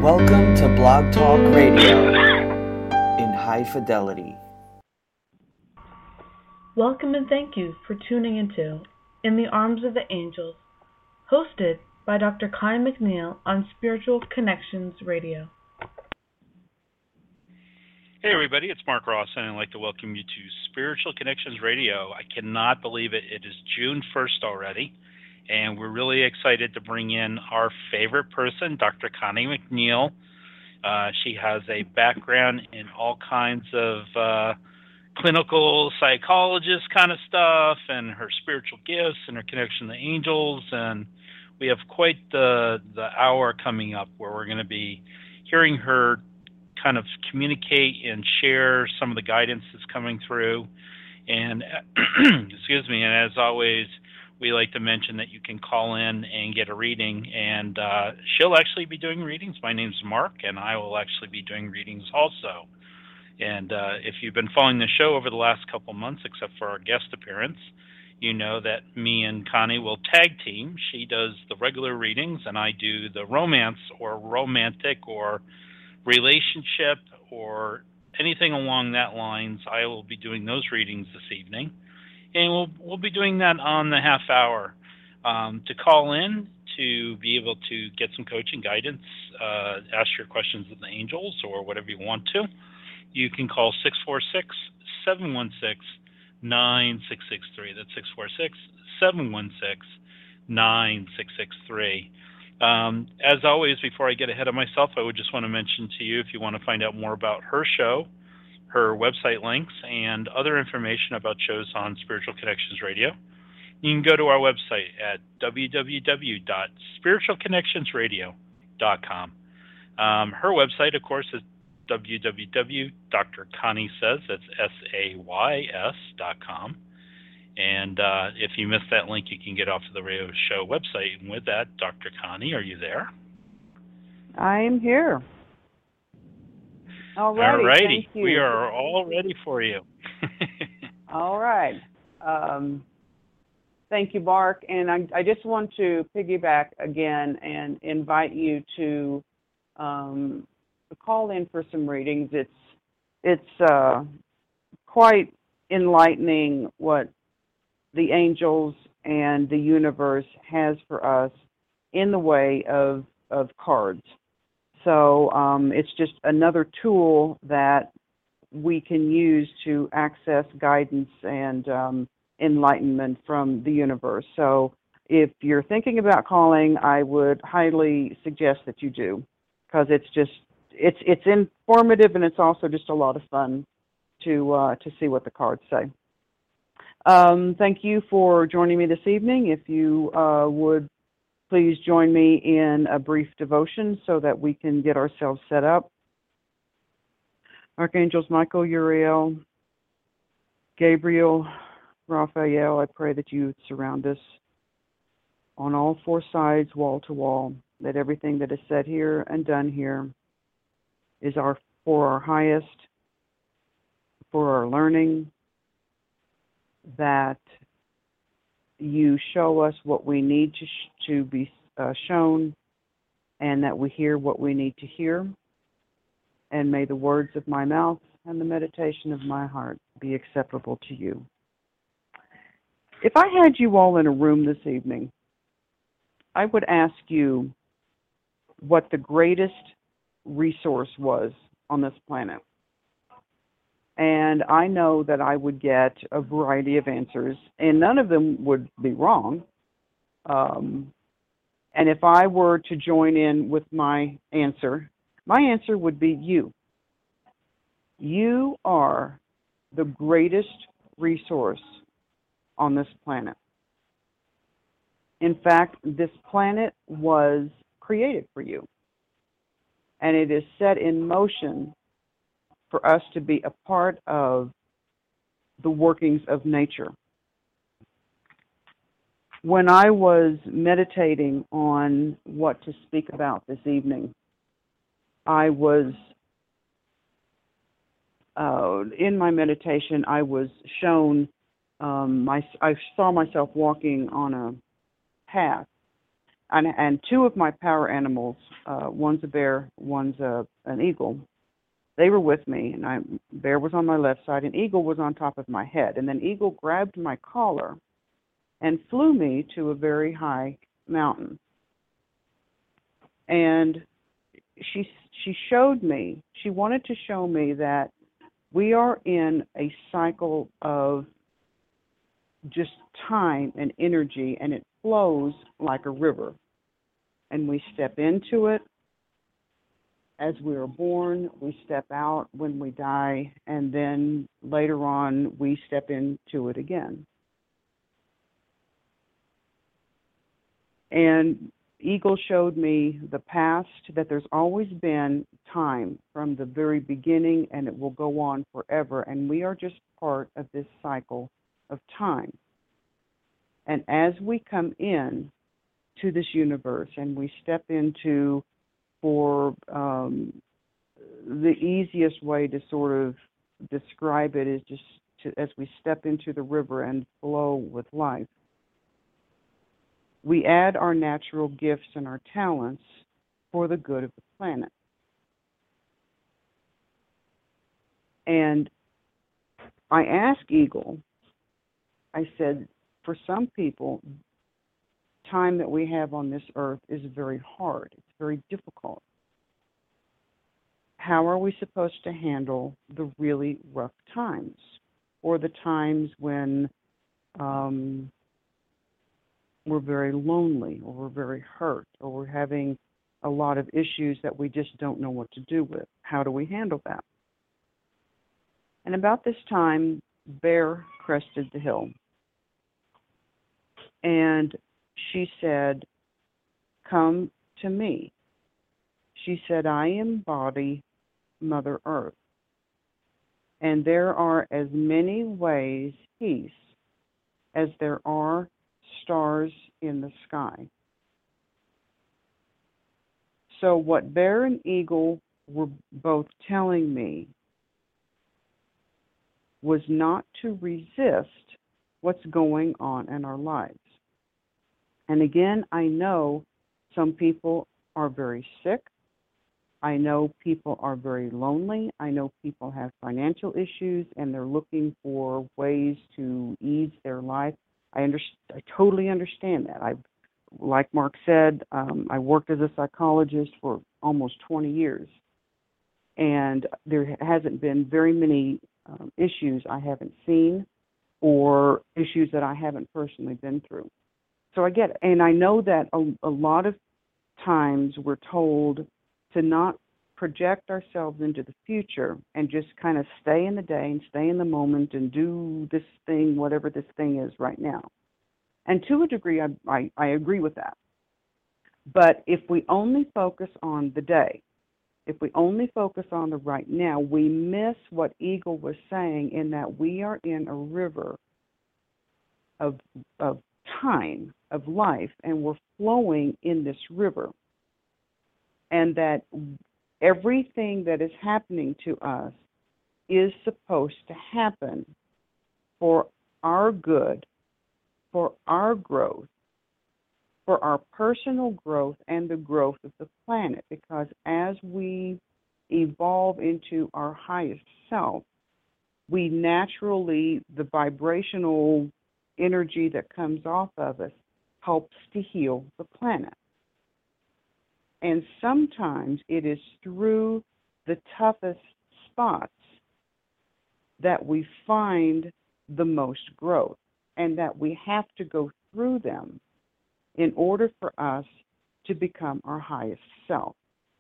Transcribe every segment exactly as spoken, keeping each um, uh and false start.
Welcome to Blog Talk Radio in high fidelity. Welcome and thank you for tuning into In the Arms of the Angels, hosted by Doctor Connie McNeil on Spiritual Connections Radio. Hey everybody, it's Mark Ross, and I'd like to welcome you to Spiritual Connections Radio. I cannot believe it. It is June first already, and we're really excited to bring in our favorite person, Doctor Connie McNeil. Uh, she has a background in all kinds of uh, clinical psychologist kind of stuff, and her spiritual gifts, and her connection to angels, and we have quite the the hour coming up where we're going to be hearing her kind of communicate and share some of the guidance that's coming through. And excuse me, and as always, we like to mention that you can call in and get a reading, and uh, she'll actually be doing readings. My name's Mark, and I will actually be doing readings also. And uh, if you've been following the show over the last couple months, except for our guest appearance, you know that me and Connie will tag team. She does the regular readings, and I do the romance or romantic or relationship or anything along that lines. I will be doing those readings this evening. And we'll we'll be doing that on the half hour. Um, to call in, to be able to get some coaching guidance, uh, ask your questions of the angels or whatever you want to, you can call six four six, seven one six, nine six six three. That's six four six, seven one six, nine six six three. Um, as always, before I get ahead of myself, I would just want to mention to you, if you want to find out more about her show, her website links, and other information about shows on Spiritual Connections Radio, you can go to our website at w w w dot spiritual connections radio dot com. Um, her website, of course, is w w w dot Dr Connie Says, that's S A Y S dot com. And uh, if you missed that link, you can get off of the radio show website. And with that, Doctor Connie, are you there? I'm here. All righty. All righty. Thank you. We are all ready for you. All right. Um, thank you, Mark. And I, I just want to piggyback again and invite you to um, call in for some readings. It's it's uh, quite enlightening what the angels and the universe has for us in the way of, of cards. So um, it's just another tool that we can use to access guidance and um, enlightenment from the universe. So if you're thinking about calling, I would highly suggest that you do, because it's just it's it's informative, and it's also just a lot of fun to uh, to see what the cards say. Um, thank you for joining me this evening. If you uh, would please join me in a brief devotion so that we can get ourselves set up. Archangels Michael, Uriel, Gabriel, Raphael, I pray that you surround us on all four sides, wall to wall, that everything that is said here and done here is our for our highest, for our learning, that you show us what we need to sh- to be uh, shown, and that we hear what we need to hear. And may the words of my mouth and the meditation of my heart be acceptable to you. If I had you all in a room this evening, I would ask you what the greatest resource was on this planet. And I know that I would get a variety of answers, and none of them would be wrong. Um, and if I were to join in with my answer, my answer would be you. You are the greatest resource on this planet. In fact, this planet was created for you, and it is set in motion for us to be a part of the workings of nature. When I was meditating on what to speak about this evening, I was, uh, in my meditation, I was shown, um, my, I saw myself walking on a path, and, and two of my power animals, uh, one's a bear, one's a, an eagle, they were with me, and I, bear was on my left side, and eagle was on top of my head. And then eagle grabbed my collar and flew me to a very high mountain. And she she showed me, she wanted to show me that we are in a cycle of just time and energy, and it flows like a river. And we step into it as we are born, we step out when we die, and then later on we step into it again. And Eagle showed me the past, that there's always been time from the very beginning, and it will go on forever, and we are just part of this cycle of time. And as we come in to this universe and we step into, for um, the easiest way to sort of describe it is just to, as we step into the river and flow with life, we add our natural gifts and our talents for the good of the planet. And I asked Eagle, I said, for some people, time that we have on this earth is very hard. It's very difficult. How are we supposed to handle the really rough times, or the times when um, we're very lonely, or we're very hurt, or we're having a lot of issues that we just don't know what to do with? How do we handle that? And about this time, Bear crested the hill. And she said, "Come to me." She said, "I embody Mother Earth, and there are as many ways peace as there are stars in the sky." So what Bear and Eagle were both telling me was not to resist what's going on in our lives. And again, I know some people are very sick. I know people are very lonely. I know people have financial issues and they're looking for ways to ease their life. I understand. I totally understand that. I, like Mark said, um, I worked as a psychologist for almost twenty years, and there hasn't been very many um, issues I haven't seen or issues that I haven't personally been through. So I get it. And I know that a, a lot of times we're told to not project ourselves into the future and just kind of stay in the day and stay in the moment and do this thing, whatever this thing is right now. And to a degree, I, I, I agree with that. But if we only focus on the day, if we only focus on the right now, we miss what Eagle was saying, in that we are in a river of, of time, of life, and we're flowing in this river. And that everything that is happening to us is supposed to happen for our good, for our growth, for our personal growth and the growth of the planet. Because as we evolve into our highest self, we naturally, the vibrational energy that comes off of us helps to heal the planet. And sometimes it is through the toughest spots that we find the most growth, and that we have to go through them in order for us to become our highest self.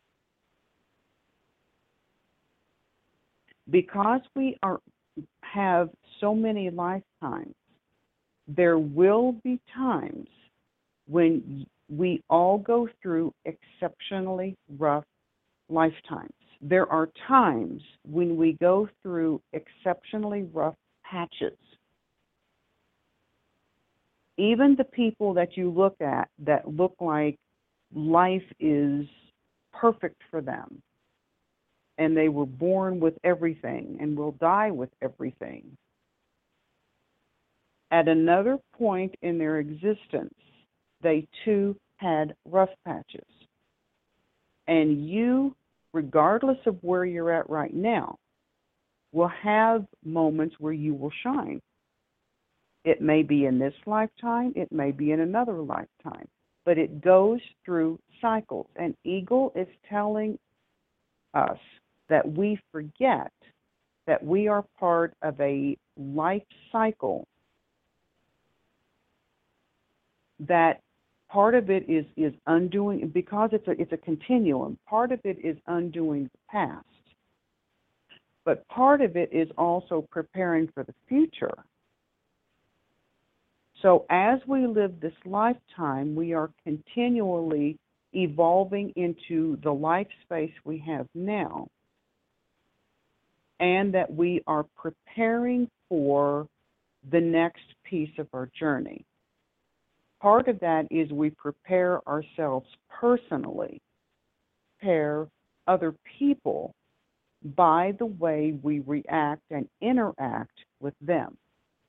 Because we are have so many lifetimes, there will be times when we all go through exceptionally rough lifetimes. There are times when we go through exceptionally rough patches. Even the people that you look at that look like life is perfect for them, and they were born with everything and will die with everything, at another point in their existence, they too had rough patches. And you, regardless of where you're at right now, will have moments where you will shine. It may be in this lifetime, it may be in another lifetime, but it goes through cycles. And Eagle is telling us that we forget that we are part of a life cycle, that part of it is, is undoing, because it's a, it's a continuum, part of it is undoing the past, but part of it is also preparing for the future. So as we live this lifetime, we are continually evolving into the life space we have now, and that we are preparing for the next piece of our journey. Part of that is we prepare ourselves personally, prepare other people by the way we react and interact with them.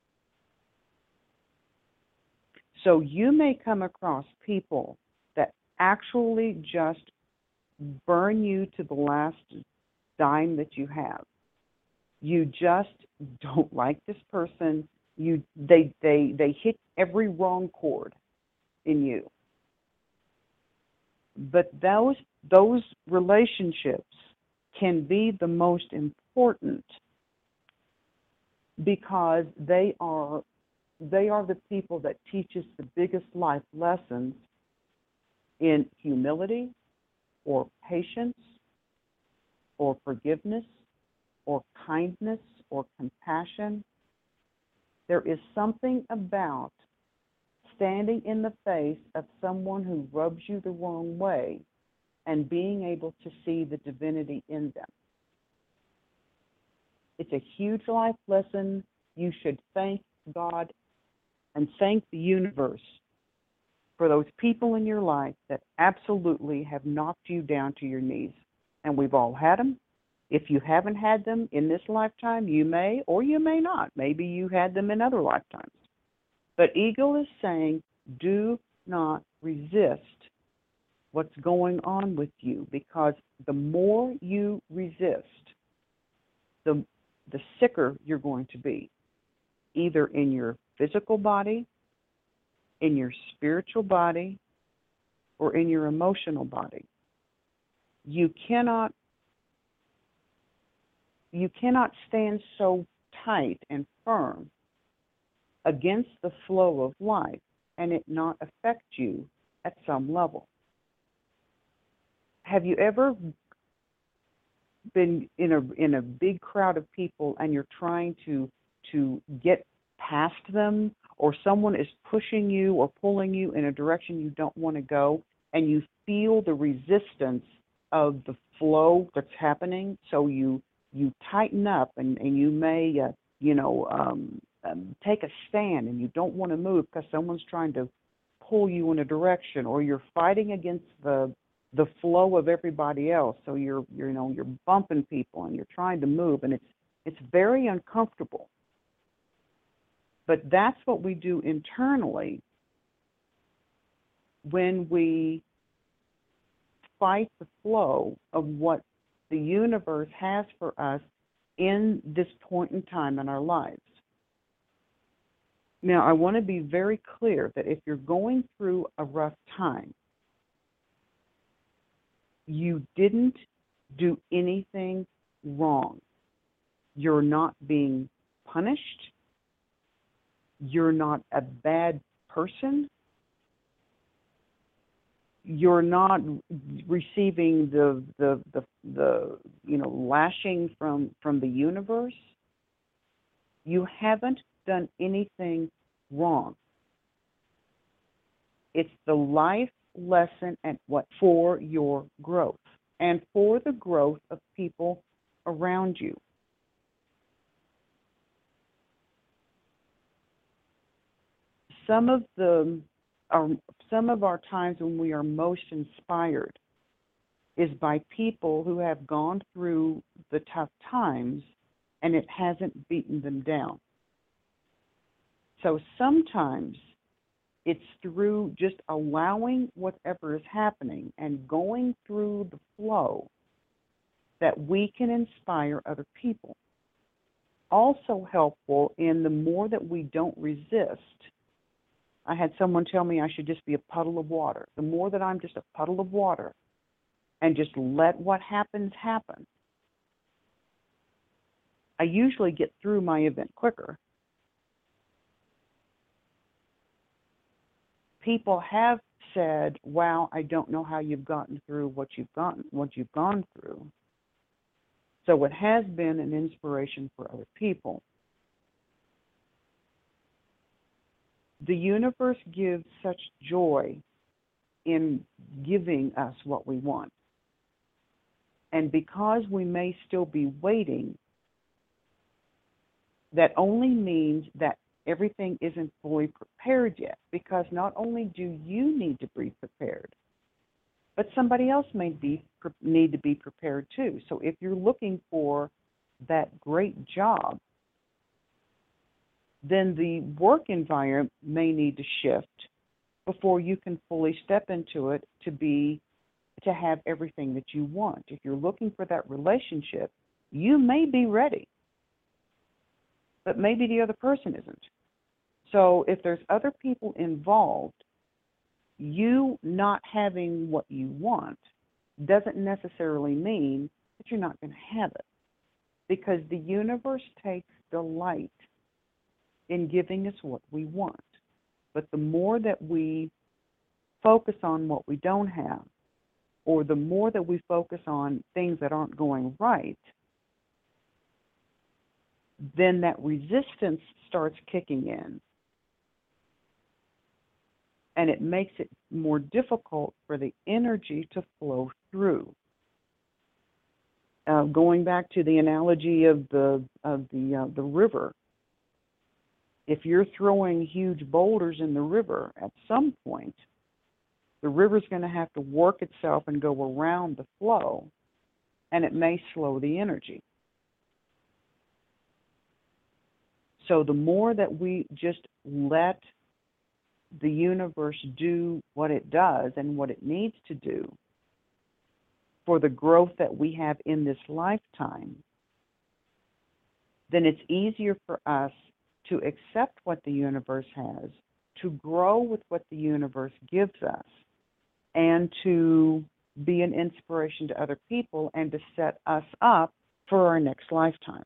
So you may come across people that actually just burn you to the last dime that you have. You just don't like this person. You they they they hit every wrong chord in you. But those those relationships can be the most important because they are they are the people that teach us the biggest life lessons in humility or patience or forgiveness or kindness or compassion. There is something about standing in the face of someone who rubs you the wrong way and being able to see the divinity in them. It's a huge life lesson. You should thank God and thank the universe for those people in your life that absolutely have knocked you down to your knees. And we've all had them. If you haven't had them in this lifetime, you may or you may not. Maybe you had them in other lifetimes. But Eagle is saying, do not resist what's going on with you, because the more you resist, the the sicker you're going to be, either in your physical body, in your spiritual body, or in your emotional body. You cannot you cannot stand so tight and firm against the flow of life and it not affect you at some level. Have you ever been in a in a big crowd of people and you're trying to to get past them, or someone is pushing you or pulling you in a direction you don't want to go, and you feel the resistance of the flow that's happening, so you you tighten up and, and you may uh, you know um, um, take a stand and you don't want to move because someone's trying to pull you in a direction, or you're fighting against the the flow of everybody else, so you're, you're you know you're bumping people and you're trying to move, and it's it's very uncomfortable. But that's what we do internally when we fight the flow of what the universe has for us in this point in time in our lives. Now, I want to be very clear that if you're going through a rough time, you didn't do anything wrong. You're not being punished. You're not a bad person. You're not receiving the the the, the you know lashing from, from the universe. You haven't done anything wrong. It's the life lesson and what for your growth and for the growth of people around you. Some of the our, some of our times when we are most inspired is by people who have gone through the tough times and it hasn't beaten them down. So sometimes It's through just allowing whatever is happening and going through the flow that we can inspire other people. Also helpful in the more that we don't resist. I had someone tell me I should just be a puddle of water. The more that I'm just a puddle of water and just let what happens happen, I usually get through my event quicker. People have said, wow, I don't know how you've gotten through what you've gotten, what you've gone through. So it has been an inspiration for other people. The universe gives such joy in giving us what we want. And because we may still be waiting, that only means that everything isn't fully prepared yet, because not only do you need to be prepared, but somebody else may be need to be prepared too. So if you're looking for that great job, then the work environment may need to shift before you can fully step into it to be to have everything that you want. If you're looking for that relationship, you may be ready, but maybe the other person isn't. So if there's other people involved, you not having what you want doesn't necessarily mean that you're not going to have it, because the universe takes delight in giving us what we want. But the more that we focus on what we don't have, or the more that we focus on things that aren't going right, then that resistance starts kicking in. And it makes it more difficult for the energy to flow through. Uh, going back to the analogy of the of the uh, the river, if you're throwing huge boulders in the river, at some point, the river's going to have to work itself and go around the flow, and it may slow the energy. So the more that we just let the universe do what it does and what it needs to do for the growth that we have in this lifetime, then it's easier for us to accept what the universe has, to grow with what the universe gives us, and to be an inspiration to other people and to set us up for our next lifetime.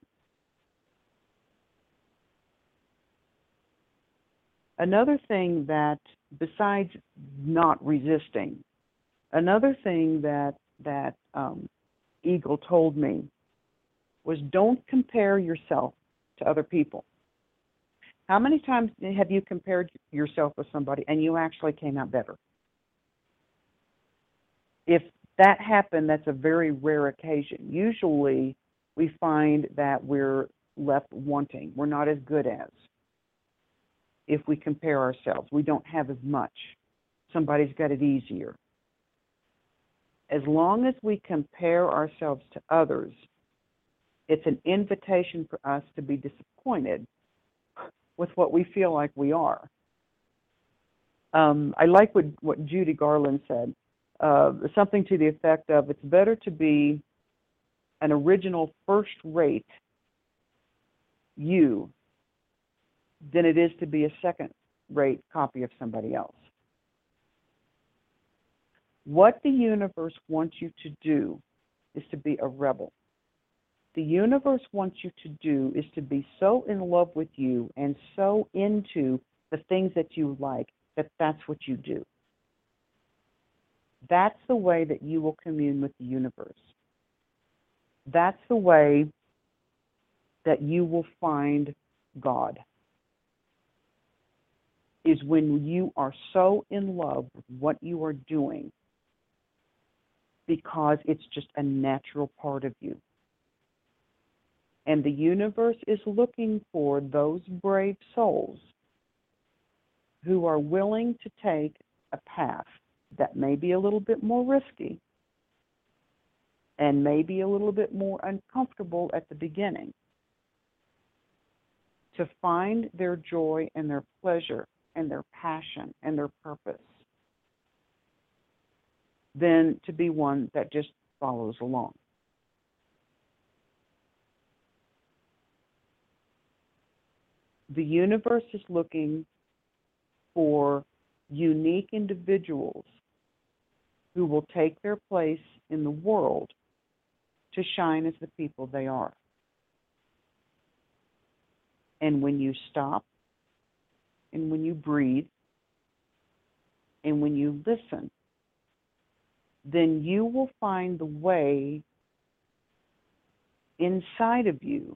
Another thing that, besides not resisting, another thing that that um, Eagle told me was, don't compare yourself to other people. How many times have you compared yourself with somebody and you actually came out better? If that happened, that's a very rare occasion. Usually we find that we're left wanting. We're not as good as. If we compare ourselves, we don't have as much. Somebody's got it easier. As long as we compare ourselves to others, it's an invitation for us to be disappointed with what we feel like we are. Um, I like what, what Judy Garland said, uh, something to the effect of, it's better to be an original first-rate you than it is to be a second-rate copy of somebody else. What the universe wants you to do is to be a rebel. The universe wants you to do is to be so in love with you and so into the things that you like that that's what you do. That's the way that you will commune with the universe. That's the way that you will find God, is when you are so in love with what you are doing because it's just a natural part of you. And the universe is looking for those brave souls who are willing to take a path that may be a little bit more risky and maybe a little bit more uncomfortable at the beginning, to find their joy and their pleasure and their passion and their purpose than to be one that just follows along. The universe is looking for unique individuals who will take their place in the world to shine as the people they are. And when you stop, and when you breathe, and when you listen, then you will find the way inside of you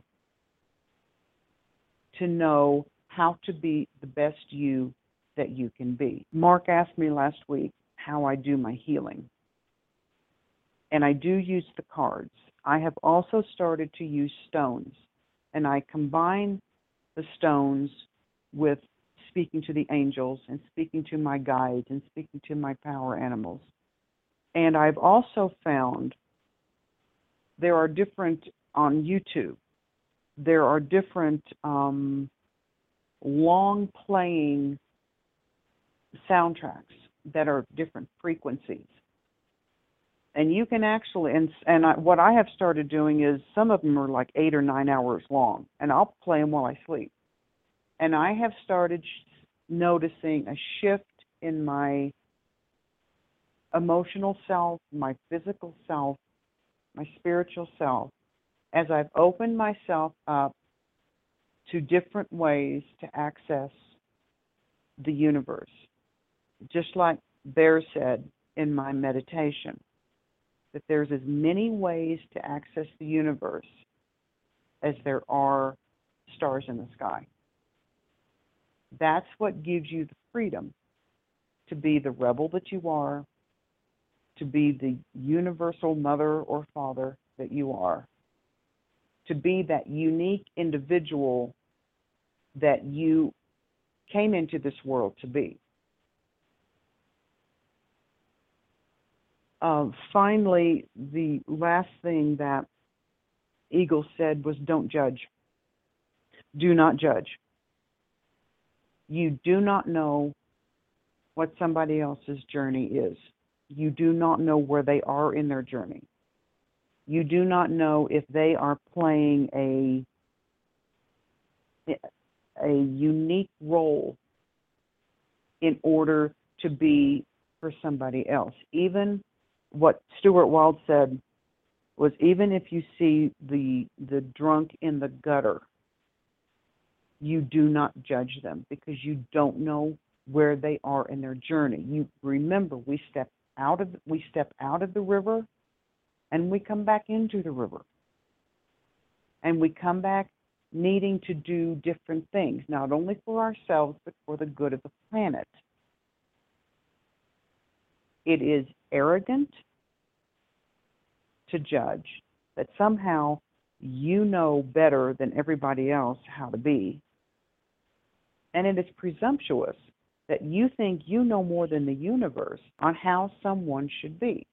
to know how to be the best you that you can be. Mark asked me last week how I do my healing. And I do use the cards. I have also started to use stones. And I combine the stones with speaking to the angels and speaking to my guides and speaking to my power animals. And I've also found there are different, on YouTube, there are different um, long-playing soundtracks that are different frequencies. And you can actually, and, and I, what I have started doing is some of them are like eight or nine hours long, and I'll play them while I sleep. And I have started sh- noticing a shift in my emotional self, my physical self, my spiritual self, as I've opened myself up to different ways to access the universe. Just like Bear said in my meditation, that there's as many ways to access the universe as there are stars in the sky. That's what gives you the freedom to be the rebel that you are, to be the universal mother or father that you are, to be that unique individual that you came into this world to be. Uh, finally, the last thing that Eagle said was don't judge. Do not judge. You do not know what somebody else's journey is. You do not know where they are in their journey. You do not know if they are playing a a unique role in order to be for somebody else. Even what Stuart Wilde said was, even if you see the the drunk in the gutter, you do not judge them because you don't know where they are in their journey. You remember, we step out of we step out of the river and we come back into the river. And we come back needing to do different things, not only for ourselves, but for the good of the planet. It is arrogant to judge that somehow you know better than everybody else how to be. And it is presumptuous that you think you know more than the universe on how someone should be.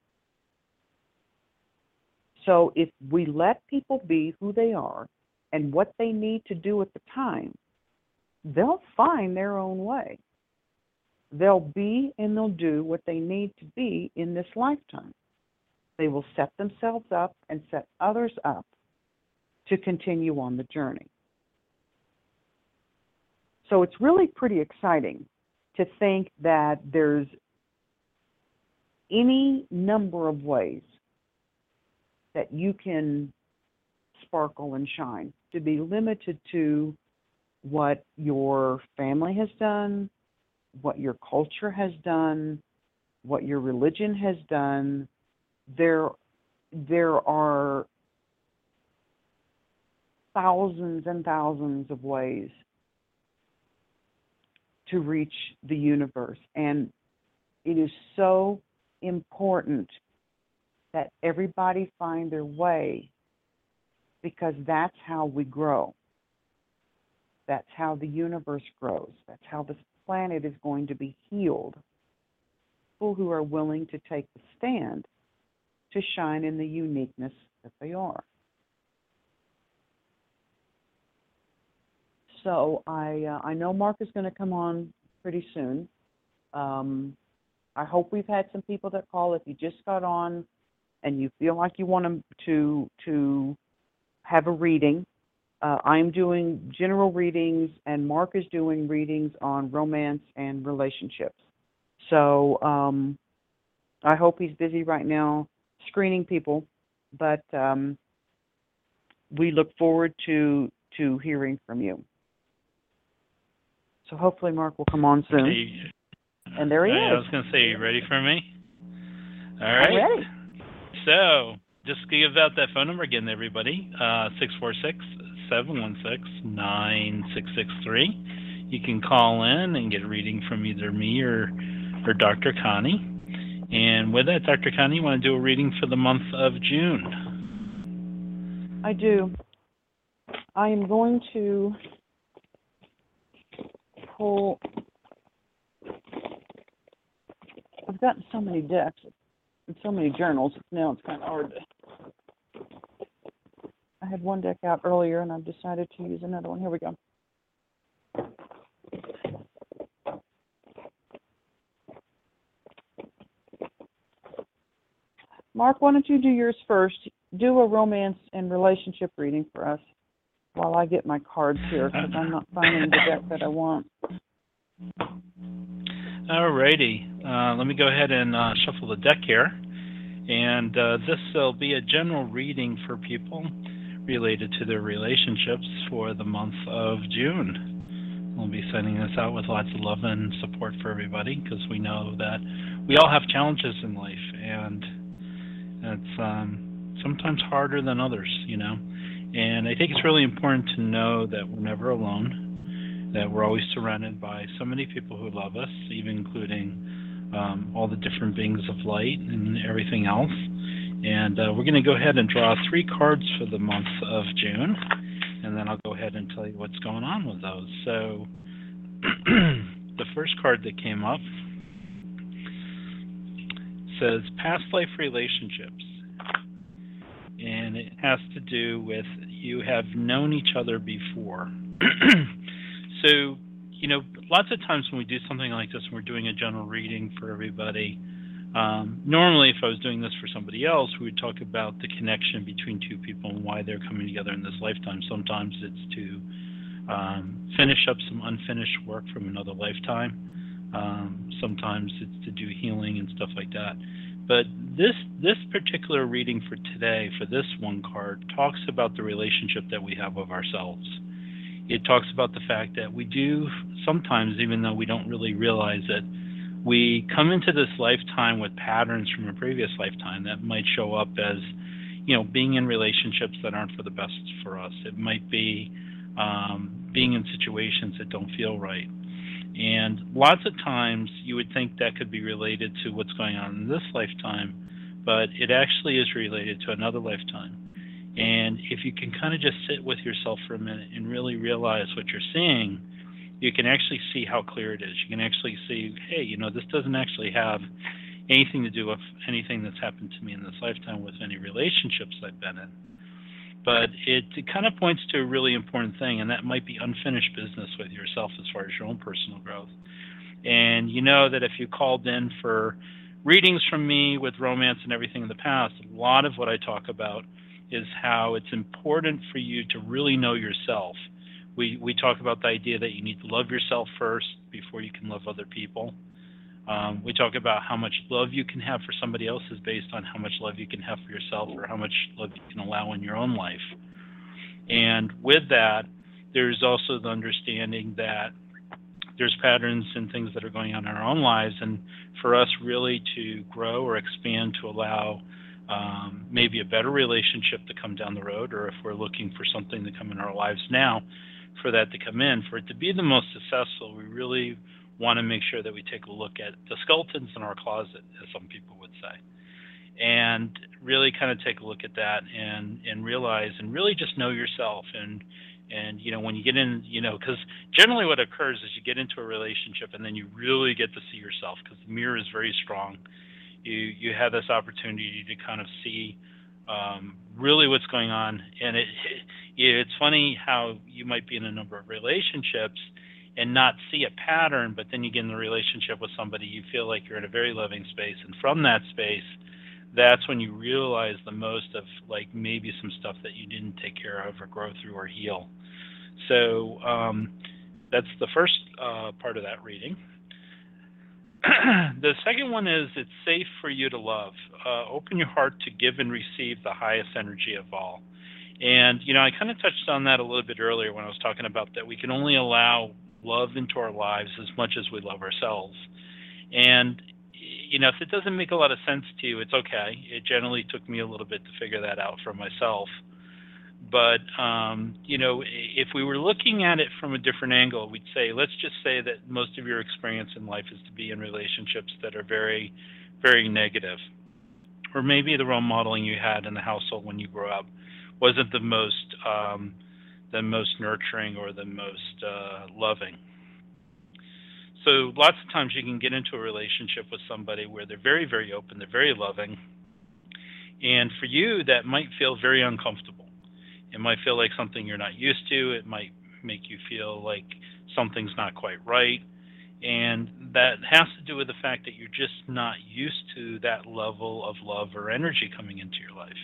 So if we let people be who they are and what they need to do at the time, they'll find their own way. They'll be and they'll do what they need to be in this lifetime. They will set themselves up and set others up to continue on the journey. So it's really pretty exciting to think that there's any number of ways that you can sparkle and shine, to be limited to what your family has done, what your culture has done, what your religion has done. There, there are thousands and thousands of ways to reach the universe. And it is so important that everybody find their way, because that's how we grow. That's how the universe grows. That's how this planet is going to be healed. People who are willing to take the stand to shine in the uniqueness that they are. So I uh, I know Mark is going to come on pretty soon. Um, I hope we've had some people that call. If you just got on and you feel like you want to to, to have a reading, uh, I'm doing general readings, and Mark is doing readings on romance and relationships. So um, I hope he's busy right now screening people, but um, we look forward to to hearing from you. So hopefully Mark will come on soon. Hey, and there he I, is. I was going to say, you ready for me? All I'm right. ready. So just give out that phone number again, everybody, uh, six four six, seven one six, nine six six three. You can call in and get a reading from either me or, or Doctor Connie. And with that, Doctor Connie, you want to do a reading for the month of June? I do. I am going to pull. I've gotten so many decks and so many journals. Now it's kind of hard to. I had one deck out earlier, and I've decided to use another one. Here we go. Mark, why don't you do yours first? Do a romance and relationship reading for us while I get my cards here, because I'm not finding the deck that I want. Alrighty. Uh, let me go ahead and uh, shuffle the deck here. And uh, this will be a general reading for people related to their relationships for the month of June. We'll be sending this out with lots of love and support for everybody, because we know that we all have challenges in life, and it's um, sometimes harder than others, you know. And I think it's really important to know that we're never alone, that we're always surrounded by so many people who love us, even including um, all the different beings of light and everything else. And uh, we're going to go ahead and draw three cards for the month of June, and then I'll go ahead and tell you what's going on with those. So the first card that came up says past life relationships, and it has to do with you have known each other before. So, you know, lots of times when we do something like this, and we're doing a general reading for everybody, um, normally if I was doing this for somebody else, we would talk about the connection between two people and why they're coming together in this lifetime. Sometimes it's to um, finish up some unfinished work from another lifetime. Um, sometimes it's to do healing and stuff like that. But this this particular reading for today, for this one card, talks about the relationship that we have with ourselves. It talks about the fact that we do sometimes, even though we don't really realize it, we come into this lifetime with patterns from a previous lifetime that might show up as, you know, being in relationships that aren't for the best for us. It might be um, being in situations that don't feel right. And lots of times you would think that could be related to what's going on in this lifetime, but it actually is related to another lifetime. And if you can kind of just sit with yourself for a minute and really realize what you're seeing, you can actually see how clear it is. You can actually see, hey, you know, this doesn't actually have anything to do with anything that's happened to me in this lifetime with any relationships I've been in. But it, it kind of points to a really important thing, and that might be unfinished business with yourself as far as your own personal growth. And you know that if you called in for readings from me with romance and everything in the past, a lot of what I talk about is how it's important for you to really know yourself. We we talk about the idea that you need to love yourself first before you can love other people. Um, we talk about how much love you can have for somebody else is based on how much love you can have for yourself, or how much love you can allow in your own life. And with that, there's also the understanding that there's patterns and things that are going on in our own lives, and for us really to grow or expand to allow um, maybe a better relationship to come down the road, or if we're looking for something to come in our lives now, for that to come in, for it to be the most successful, we really want to make sure that we take a look at the skeletons in our closet, as some people would say, and really kind of take a look at that and and realize and really just know yourself. And and you know, when you get in, you know, because generally what occurs is you get into a relationship and then you really get to see yourself, because the mirror is very strong. You you have this opportunity to kind of see um, really what's going on, and it, it it's funny how you might be in a number of relationships, and not see a pattern, but then you get in the relationship with somebody, you feel like you're in a very loving space. And from that space, that's when you realize the most of like maybe some stuff that you didn't take care of or grow through or heal. So um, that's the first uh, part of that reading. The second one is it's safe for you to love. Uh, open your heart to give and receive the highest energy of all. And, you know, I kind of touched on that a little bit earlier when I was talking about that we can only allow love into our lives as much as we love ourselves. And, you know, if it doesn't make a lot of sense to you, it's okay. It generally took me a little bit to figure that out for myself. But, um, you know, if we were looking at it from a different angle, we'd say, let's just say that most of your experience in life is to be in relationships that are very, very negative. Or maybe the role modeling you had in the household when you grew up wasn't the most, um, the most nurturing or the most uh, loving. So lots of times you can get into a relationship with somebody where they're very, very open, they're very loving. And for you, that might feel very uncomfortable. It might feel like something you're not used to. It might make you feel like something's not quite right. And that has to do with the fact that you're just not used to that level of love or energy coming into your life.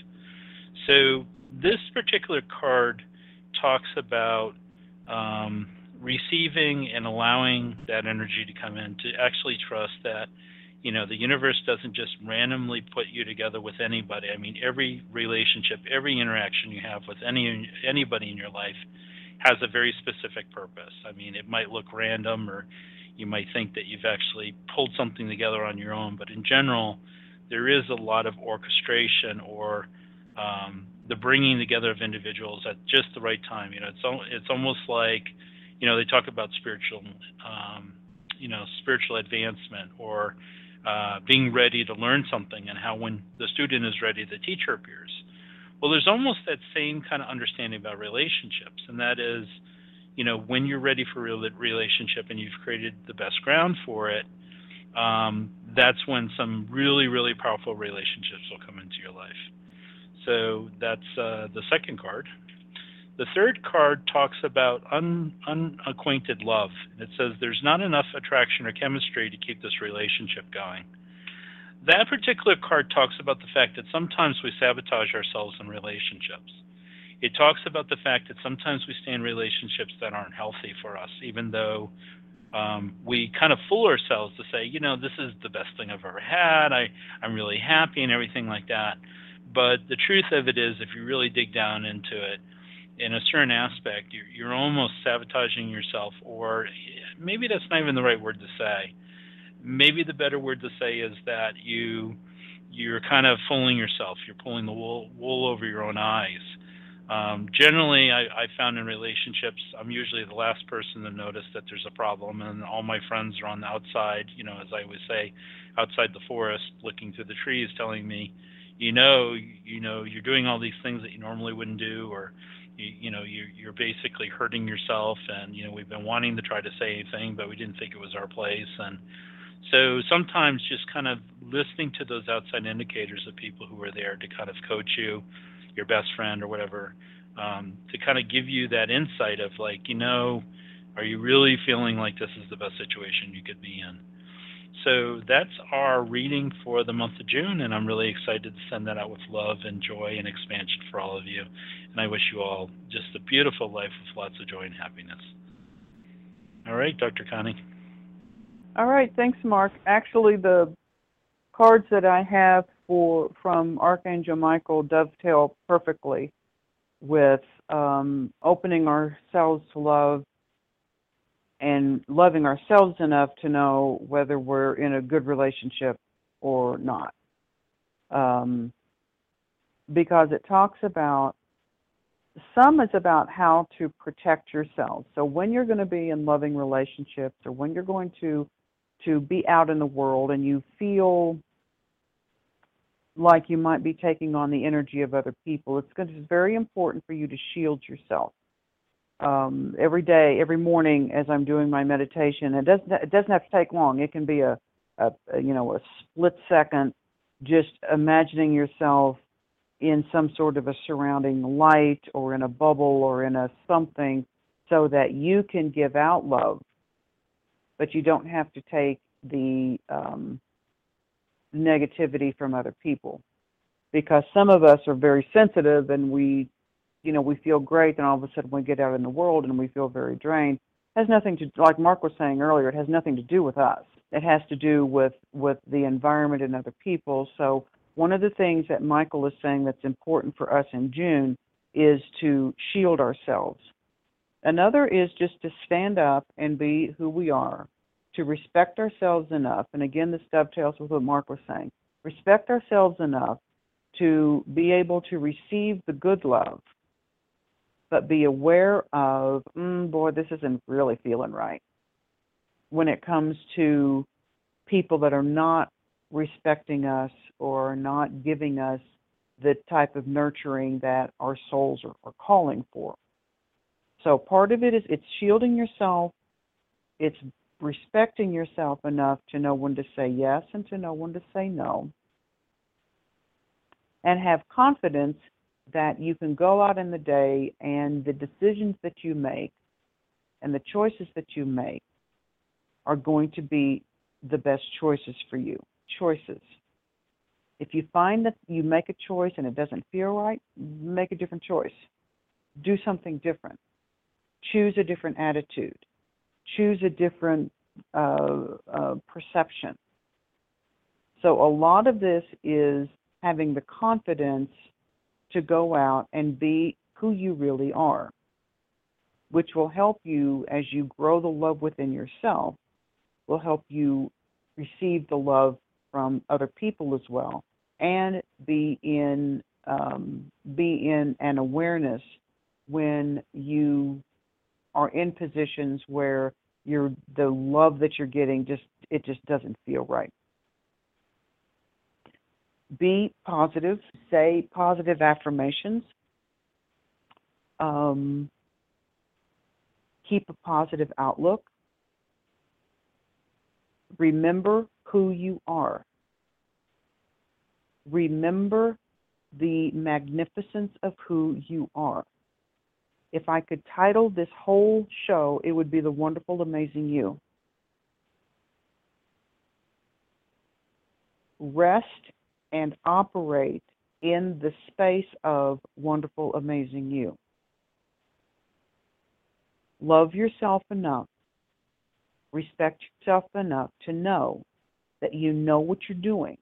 So this particular card talks about um, receiving and allowing that energy to come in, to actually trust that, you know, the universe doesn't just randomly put you together with anybody. I mean, every relationship, every interaction you have with any anybody in your life has a very specific purpose. I mean, it might look random, or you might think that you've actually pulled something together on your own, but in general, there is a lot of orchestration or um, the bringing together of individuals at just the right time. You know, it's al- it's almost like, you know, they talk about spiritual, um, you know, spiritual advancement, or uh, being ready to learn something, and how when the student is ready, the teacher appears. Well, there's almost that same kind of understanding about relationships, and that is, you know, when you're ready for a relationship and you've created the best ground for it, um, that's when some really, really powerful relationships will come into your life. So that's uh, the second card. The third card talks about un, unacquainted love. It says there's not enough attraction or chemistry to keep this relationship going. That particular card talks about the fact that sometimes we sabotage ourselves in relationships. It talks about the fact that sometimes we stay in relationships that aren't healthy for us, even though um, we kind of fool ourselves to say, you know, this is the best thing I've ever had. I, I'm really happy and everything like that. But the truth of it is, if you really dig down into it, in a certain aspect, you're, you're almost sabotaging yourself, or maybe that's not even the right word to say. Maybe the better word to say is that you, you're kind of fooling yourself. You're pulling the wool, wool over your own eyes. Um, generally, I, I found in relationships, I'm usually the last person to notice that there's a problem, and all my friends are on the outside, you know, as I always say, outside the forest, looking through the trees, telling me, you know, you know, you're doing all these things that you normally wouldn't do, or You, you know, you're, you're basically hurting yourself, and, you know, we've been wanting to try to say anything, but we didn't think it was our place. And so sometimes just kind of listening to those outside indicators of people who are there to kind of coach you, your best friend or whatever, um, to kind of give you that insight of like, you know, are you really feeling like this is the best situation you could be in? So that's our reading for the month of June, and I'm really excited to send that out with love and joy and expansion for all of you. And I wish you all just a beautiful life with lots of joy and happiness. All right, Doctor Connie. All right, thanks, Mark. Actually, the cards that I have for from Archangel Michael dovetail perfectly with um, opening ourselves to love and loving ourselves enough to know whether we're in a good relationship or not. Um, because it talks about, some is about how to protect yourself. So when you're going to be in loving relationships, or when you're going to to be out in the world and you feel like you might be taking on the energy of other people, it's, going to, it's very important for you to shield yourself. Um, every day, every morning, as I'm doing my meditation, it doesn't it doesn't have to take long. It can be a, a, a you know a split second, just imagining yourself in some sort of a surrounding light, or in a bubble, or in a something, so that you can give out love but you don't have to take the um, negativity from other people, because some of us are very sensitive and we, you know, we feel great, and all of a sudden we get out in the world and we feel very drained. It has nothing to, like Mark was saying earlier, it has nothing to do with us. It has to do with, with the environment and other people. So one of the things that Michael is saying that's important for us in June is to shield ourselves. Another is just to stand up and be who we are, to respect ourselves enough, and again, this dovetails with what Mark was saying, respect ourselves enough to be able to receive the good love, but be aware of, mm, boy, this isn't really feeling right, when it comes to people that are not respecting us or not giving us the type of nurturing that our souls are, are calling for. So part of it is it's shielding yourself, it's respecting yourself enough to know when to say yes and to know when to say no, and have confidence that you can go out in the day and the decisions that you make and the choices that you make are going to be the best choices for you. Choices. If you find that you make a choice and it doesn't feel right, make a different choice. Do something different. Choose a different attitude. Choose a different uh, uh, perception. So a lot of this is having the confidence to go out and be who you really are, which will help you as you grow the love within yourself, will help you receive the love from other people as well, and be in um, be in an awareness when you are in positions where you're the love that you're getting just it just doesn't feel right. Be positive. Say positive affirmations. Um, keep a positive outlook. Remember who you are. Remember the magnificence of who you are. If I could title this whole show, it would be The Wonderful, Amazing You. Rest and operate in the space of wonderful, amazing you. Love yourself enough, respect yourself enough to know that you know what you're doing,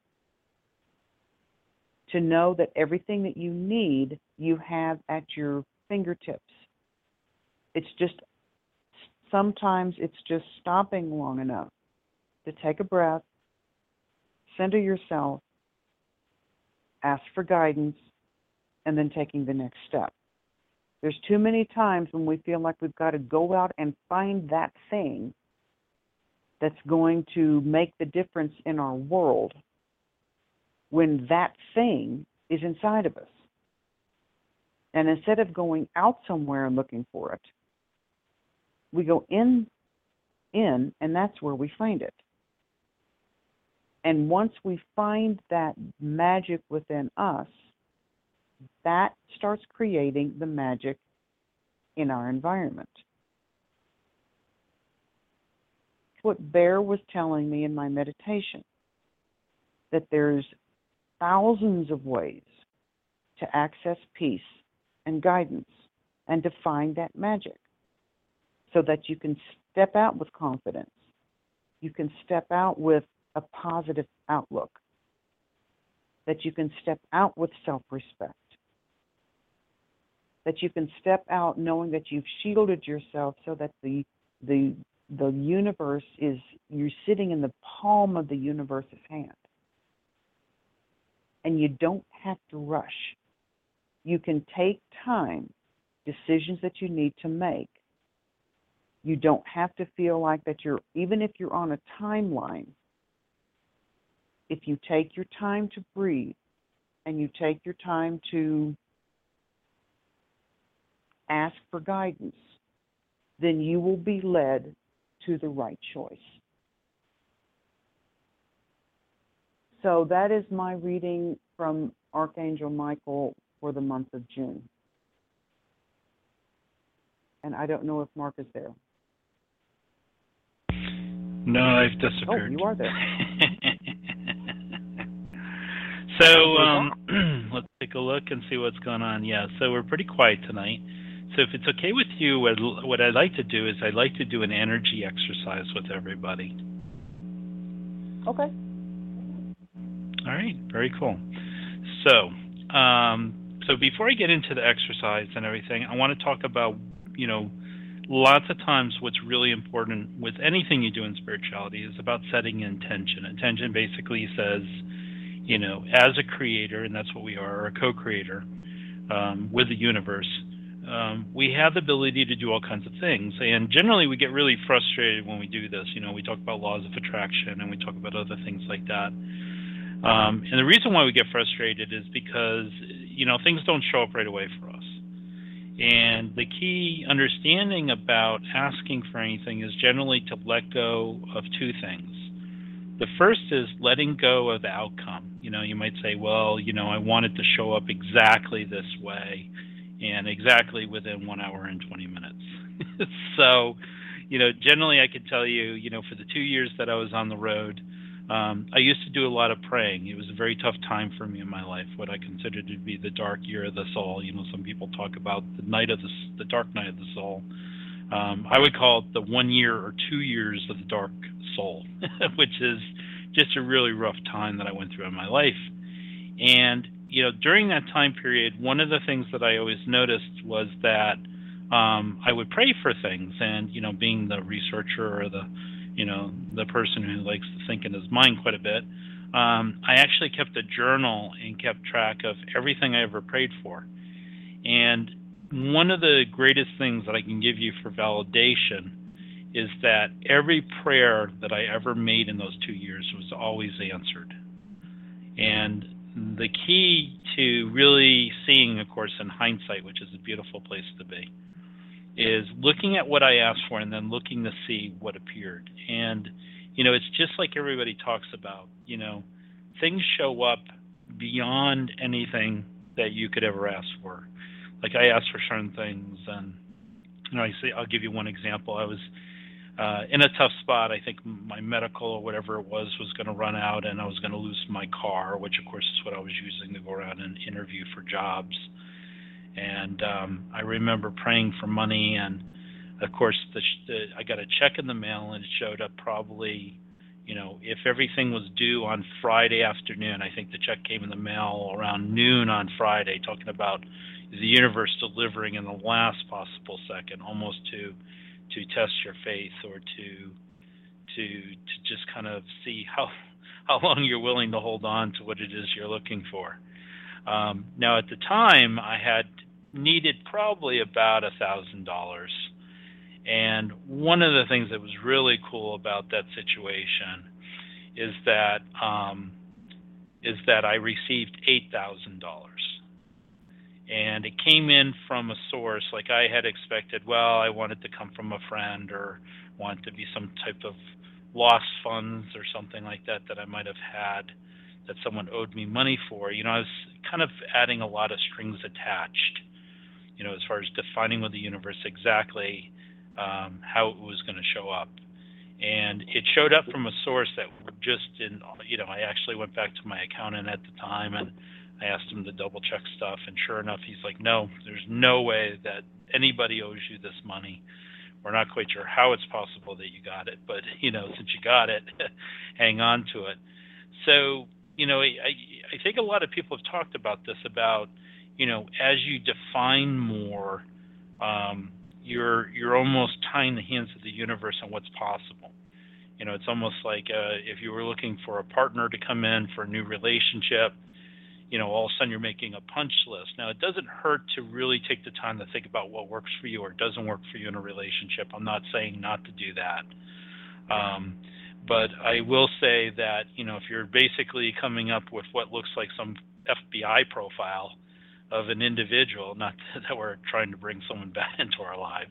to know that everything that you need, you have at your fingertips. It's just, sometimes it's just stopping long enough to take a breath, center yourself, ask for guidance, and then taking the next step. There's too many times when we feel like we've got to go out and find that thing that's going to make the difference in our world, when that thing is inside of us. And instead of going out somewhere and looking for it, we go in, in, and that's where we find it. And once we find that magic within us, that starts creating the magic in our environment. What Bear was telling me in my meditation, that there's thousands of ways to access peace and guidance and to find that magic, so that you can step out with confidence. You can step out with a positive outlook, that you can step out with self-respect, that you can step out knowing that you've shielded yourself so that the the the universe is, you're sitting in the palm of the universe's hand. And you don't have to rush. You can take time, decisions that you need to make. You don't have to feel like that you're, even if you're on a timeline, if you take your time to breathe and you take your time to ask for guidance, then you will be led to the right choice. So that is my reading from Archangel Michael for the month of June. And I don't know if Mark is there. No, I've Oh, disappeared. you are there. So Okay, um, let's take a look and see what's going on. Yeah, so we're pretty quiet tonight. So if it's okay with you, what, what I'd like to do is I'd like to do an energy exercise with everybody. Okay. All right, very cool. So, um, so before I get into the exercise and everything, I want to talk about, you know, lots of times what's really important with anything you do in spirituality is about setting intention. Intention basically says, you know, as a creator, and that's what we are, or a co-creator um, with the universe, um, we have the ability to do all kinds of things. And generally we get really frustrated when we do this. You know, we talk about laws of attraction and we talk about other things like that. Um, and the reason why we get frustrated is because, you know, things don't show up right away for us. And the key understanding about asking for anything is generally to let go of two things. The first is letting go of the outcome. You know, you might say, well, you know, I want it to show up exactly this way and exactly within one hour and twenty minutes. So, you know, generally I could tell you, you know, for the two years that I was on the road, um, I used to do a lot of praying. It was a very tough time for me in my life, what I considered to be the dark year of the soul. You know, some people talk about the night of the, the dark night of the soul. Um, I would call it the one year or two years of the dark soul, which is just a really rough time that I went through in my life. And, you know, during that time period, one of the things that I always noticed was that um, I would pray for things. And, you know, being the researcher or the, you know, the person who likes to think in his mind quite a bit, um, I actually kept a journal and kept track of everything I ever prayed for. And one of the greatest things that I can give you for validation is that every prayer that I ever made in those two years was always answered. And the key to really seeing, of course, in hindsight, which is a beautiful place to be, is looking at what I asked for and then looking to see what appeared. And, you know, it's just like everybody talks about, you know, things show up beyond anything that you could ever ask for. Like I asked for certain things, and you know, I say I'll give you one example. I was uh, in a tough spot. I think my medical or whatever it was was going to run out, and I was going to lose my car, which of course is what I was using to go around and interview for jobs. And um, I remember praying for money, and of course, the, the, I got a check in the mail, and it showed up probably, you know, if everything was due on Friday afternoon. I think the check came in the mail around noon on Friday, talking about the universe delivering in the last possible second, almost to to test your faith or to to to just kind of see how how long you're willing to hold on to what it is you're looking for. Um, now, at the time, I had needed probably about a thousand dollars, and one of the things that was really cool about that situation is that um, is that I received eight thousand dollars. And it came in from a source like I had expected. Well, I wanted to come from a friend or want to be some type of lost funds or something like that that I might have had that someone owed me money for. You know, I was kind of adding a lot of strings attached, you know, as far as defining with the universe exactly um, how it was going to show up. And it showed up from a source that just didn't, you know, I actually went back to my accountant at the time and I asked him to double check stuff, and sure enough, he's like, no, there's no way that anybody owes you this money. We're not quite sure how it's possible that you got it, but, you know, since you got it, hang on to it. So, you know, I, I think a lot of people have talked about this, about, you know, as you define more, um, you're you're almost tying the hands of the universe on what's possible. You know, it's almost like uh, if you were looking for a partner to come in for a new relationship, you know, all of a sudden you're making a punch list. Now, it doesn't hurt to really take the time to think about what works for you or doesn't work for you in a relationship. I'm not saying not to do that. Um, but I will say that, you know, if you're basically coming up with what looks like some F B I profile of an individual, not that we're trying to bring someone back into our lives,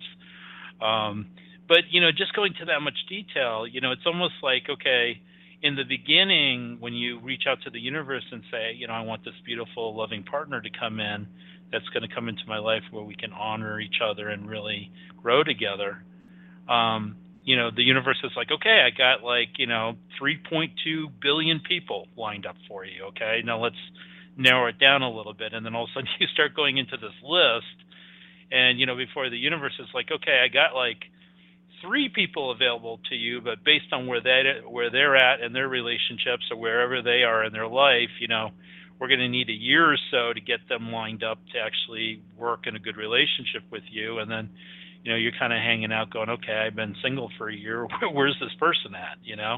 um, but, you know, just going to that much detail, you know, it's almost like, okay, in the beginning, when you reach out to the universe and say, you know, I want this beautiful, loving partner to come in that's going to come into my life where we can honor each other and really grow together, um, you know, the universe is like, okay, I got like, you know, three point two billion people lined up for you. Okay, now let's narrow it down a little bit. And then all of a sudden you start going into this list, and, you know, before the universe is like, okay, I got like three people available to you, but based on where they where they're at in their relationships or wherever they are in their life, you know, we're going to need a year or so to get them lined up to actually work in a good relationship with you. And then, you know, you're kind of hanging out going, okay, I've been single for a year. Where's this person at, you know?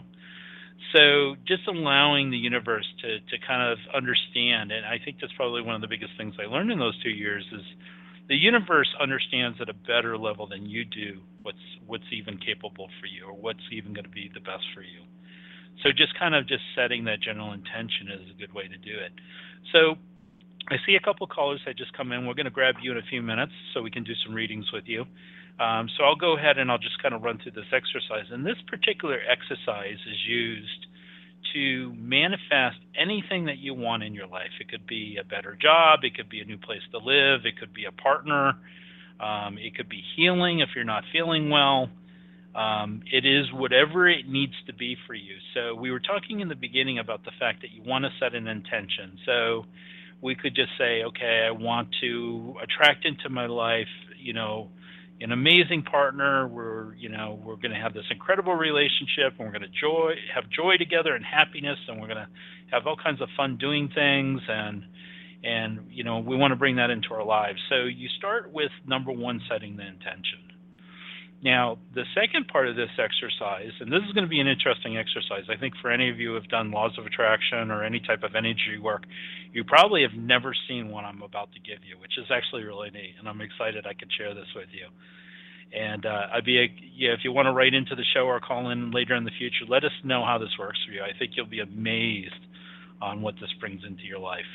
So just allowing the universe to, to kind of understand, and I think that's probably one of the biggest things I learned in those two years is the universe understands at a better level than you do what's what's even capable for you or what's even going to be the best for you. So just kind of just setting that general intention is a good way to do it. So I see a couple of callers that just come in. We're going to grab you in a few minutes so we can do some readings with you. Um, so I'll go ahead and I'll just kind of run through this exercise. And this particular exercise is used to manifest anything that you want in your life. It could be a better job. It could be a new place to live. It could be a partner. Um, it could be healing if you're not feeling well. Um, it is whatever it needs to be for you. So we were talking in the beginning about the fact that you want to set an intention. So we could just say, okay, I want to attract into my life, you know, an amazing partner. We're, you know, we're going to have this incredible relationship, and we're going to joy, have joy together and happiness, and we're going to have all kinds of fun doing things, and and you know, we want to bring that into our lives. So you start with number one, setting the intention. Now, the second part of this exercise, and this is going to be an interesting exercise, I think for any of you who have done laws of attraction or any type of energy work, you probably have never seen what I'm about to give you, which is actually really neat, and I'm excited I can share this with you. And uh, I'd be, a, yeah, if you want to write into the show or call in later in the future, let us know how this works for you. I think you'll be amazed on what this brings into your life.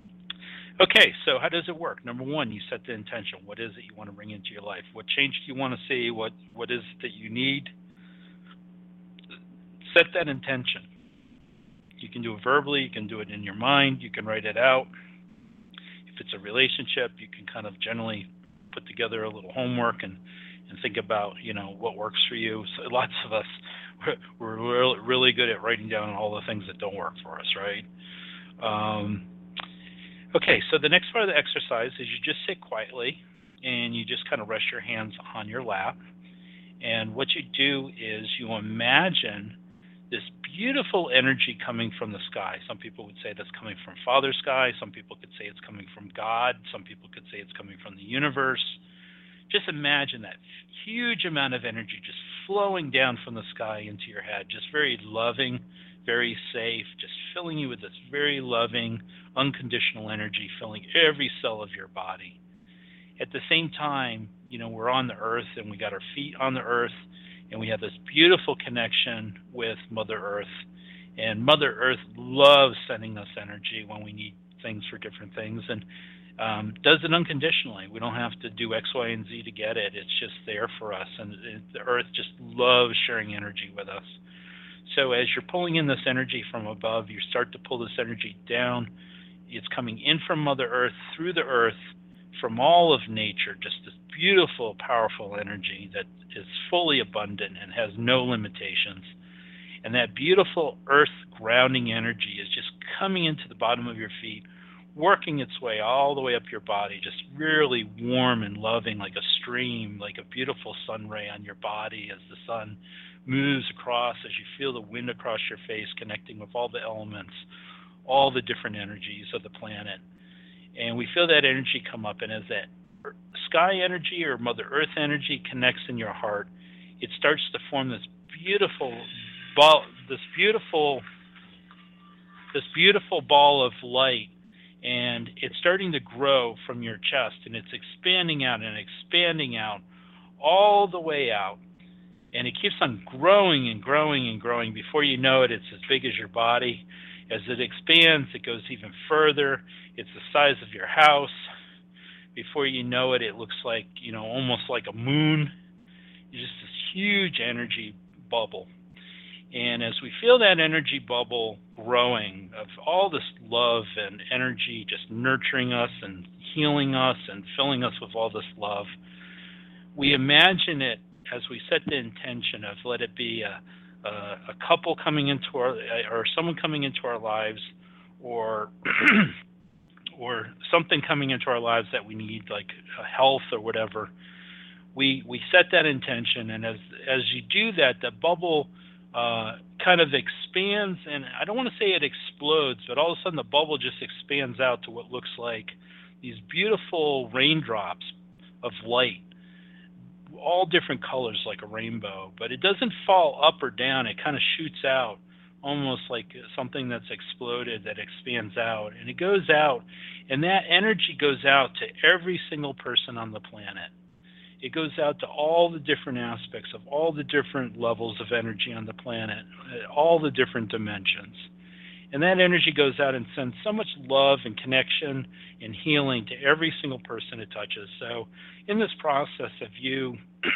Okay, so how does it work? Number one, you set the intention. What is it you want to bring into your life? What change do you want to see? What What is it that you need? Set that intention. You can do it verbally. You can do it in your mind. You can write it out. If it's a relationship, you can kind of generally put together a little homework and, and think about, you know, what works for you. So lots of us, we're, we're really good at writing down all the things that don't work for us, right? Um, Okay, so the next part of the exercise is you just sit quietly and you just kind of rest your hands on your lap. And what you do is you imagine this beautiful energy coming from the sky. Some people would say that's coming from Father Sky. Some people could say it's coming from God. Some people could say it's coming from the universe. Just imagine that huge amount of energy just flowing down from the sky into your head, just very loving, very safe, just filling you with this very loving, unconditional energy, filling every cell of your body. At the same time, you know, we're on the earth and we got our feet on the earth and we have this beautiful connection with Mother Earth. And Mother Earth loves sending us energy when we need things for different things, and um, does it unconditionally. We don't have to do X, Y, and Z to get it. It's just there for us, and it, the Earth just loves sharing energy with us. So as you're pulling in this energy from above, you start to pull this energy down. It's coming in from Mother Earth, through the Earth, from all of nature, just this beautiful, powerful energy that is fully abundant and has no limitations. And that beautiful earth grounding energy is just coming into the bottom of your feet, working its way all the way up your body, just really warm and loving, like a stream, like a beautiful sun ray on your body as the sun moves across, as you feel the wind across your face, connecting with all the elements, all the different energies of the planet. And we feel that energy come up, and as that sky energy or Mother Earth energy connects in your heart, it starts to form this beautiful ball, this beautiful, this beautiful ball of light, and it's starting to grow from your chest, and it's expanding out and expanding out all the way out. And it keeps on growing and growing and growing. Before you know it, it's as big as your body. As it expands, it goes even further. It's the size of your house. Before you know it, it looks like, you know, almost like a moon. It's just this huge energy bubble. And as we feel that energy bubble growing of all this love and energy just nurturing us and healing us and filling us with all this love, we imagine it as we set the intention of let it be a, a, a couple coming into our, or someone coming into our lives, or or something coming into our lives that we need, like health or whatever, we we set that intention, and as as you do that, the bubble uh, kind of expands, and I don't want to say it explodes, but all of a sudden the bubble just expands out to what looks like these beautiful raindrops of light, all different colors like a rainbow, but it doesn't fall up or down. It kind of shoots out, almost like something that's exploded that expands out, and it goes out, and that energy goes out to every single person on the planet. It goes out to all the different aspects of all the different levels of energy on the planet, all the different dimensions. And that energy goes out and sends so much love and connection and healing to every single person it touches. So in this process of you,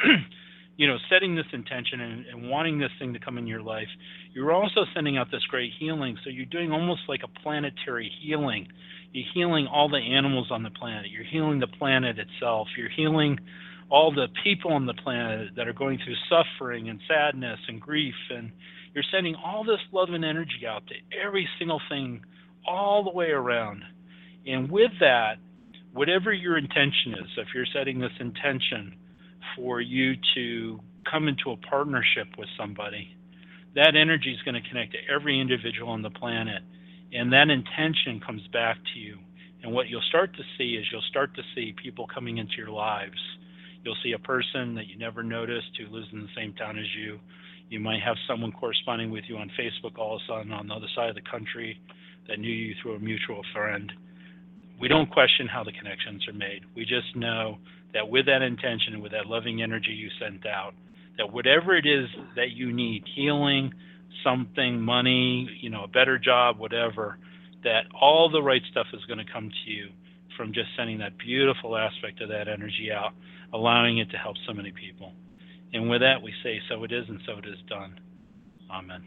you know, setting this intention and, and wanting this thing to come in your life, you're also sending out this great healing. So you're doing almost like a planetary healing. You're healing all the animals on the planet. You're healing the planet itself. You're healing all the people on the planet that are going through suffering and sadness and grief, and you're sending all this love and energy out to every single thing all the way around. And with that, whatever your intention is, if you're setting this intention for you to come into a partnership with somebody, that energy is going to connect to every individual on the planet, and that intention comes back to you. And what you'll start to see is you'll start to see people coming into your lives. You'll see a person that you never noticed who lives in the same town as you. You might have someone corresponding with you on Facebook all of a sudden on the other side of the country that knew you through a mutual friend. We don't question how the connections are made. We just know that with that intention and with that loving energy you sent out, that whatever it is that you need, healing, something, money, you know, a better job, whatever, that all the right stuff is going to come to you from just sending that beautiful aspect of that energy out, allowing it to help so many people. And with that, we say, so it is, and so it is done. Amen.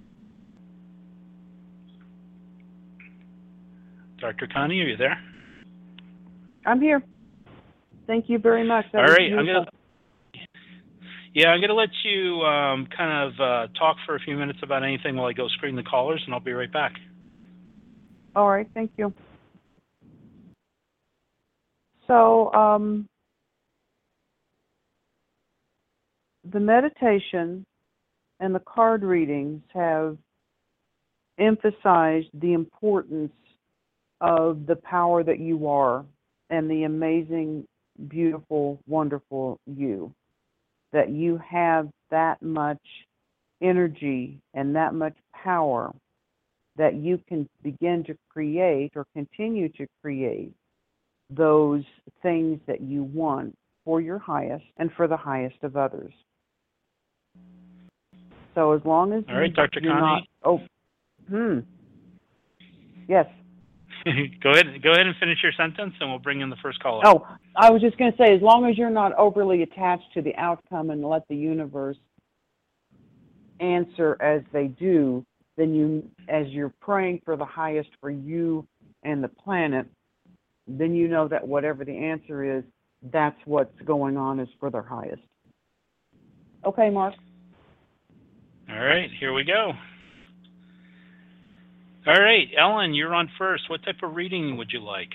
Doctor Connie, are you there? I'm here. Thank you very much. That All right. beautiful. I'm gonna. Yeah, I'm gonna let you um, kind of uh, talk for a few minutes about anything while I go screen the callers, and I'll be right back. All right. Thank you. So, um, the meditation and the card readings have emphasized the importance of the power that you are and the amazing, beautiful, wonderful you. That you have that much energy and that much power that you can begin to create or continue to create those things that you want for your highest and for the highest of others. So as long as All right, you, Doctor you're Connie. not, oh, hmm, yes. go ahead, go ahead and finish your sentence, and we'll bring in the first caller. Oh, I was just going to say, as long as you're not overly attached to the outcome and let the universe answer as they do, then you, as you're praying for the highest for you and the planet, then you know that whatever the answer is, that's what's going on is for their highest. Okay, Mark. All right, here we go. All right, Ellen, you're on first. What type of reading would you like?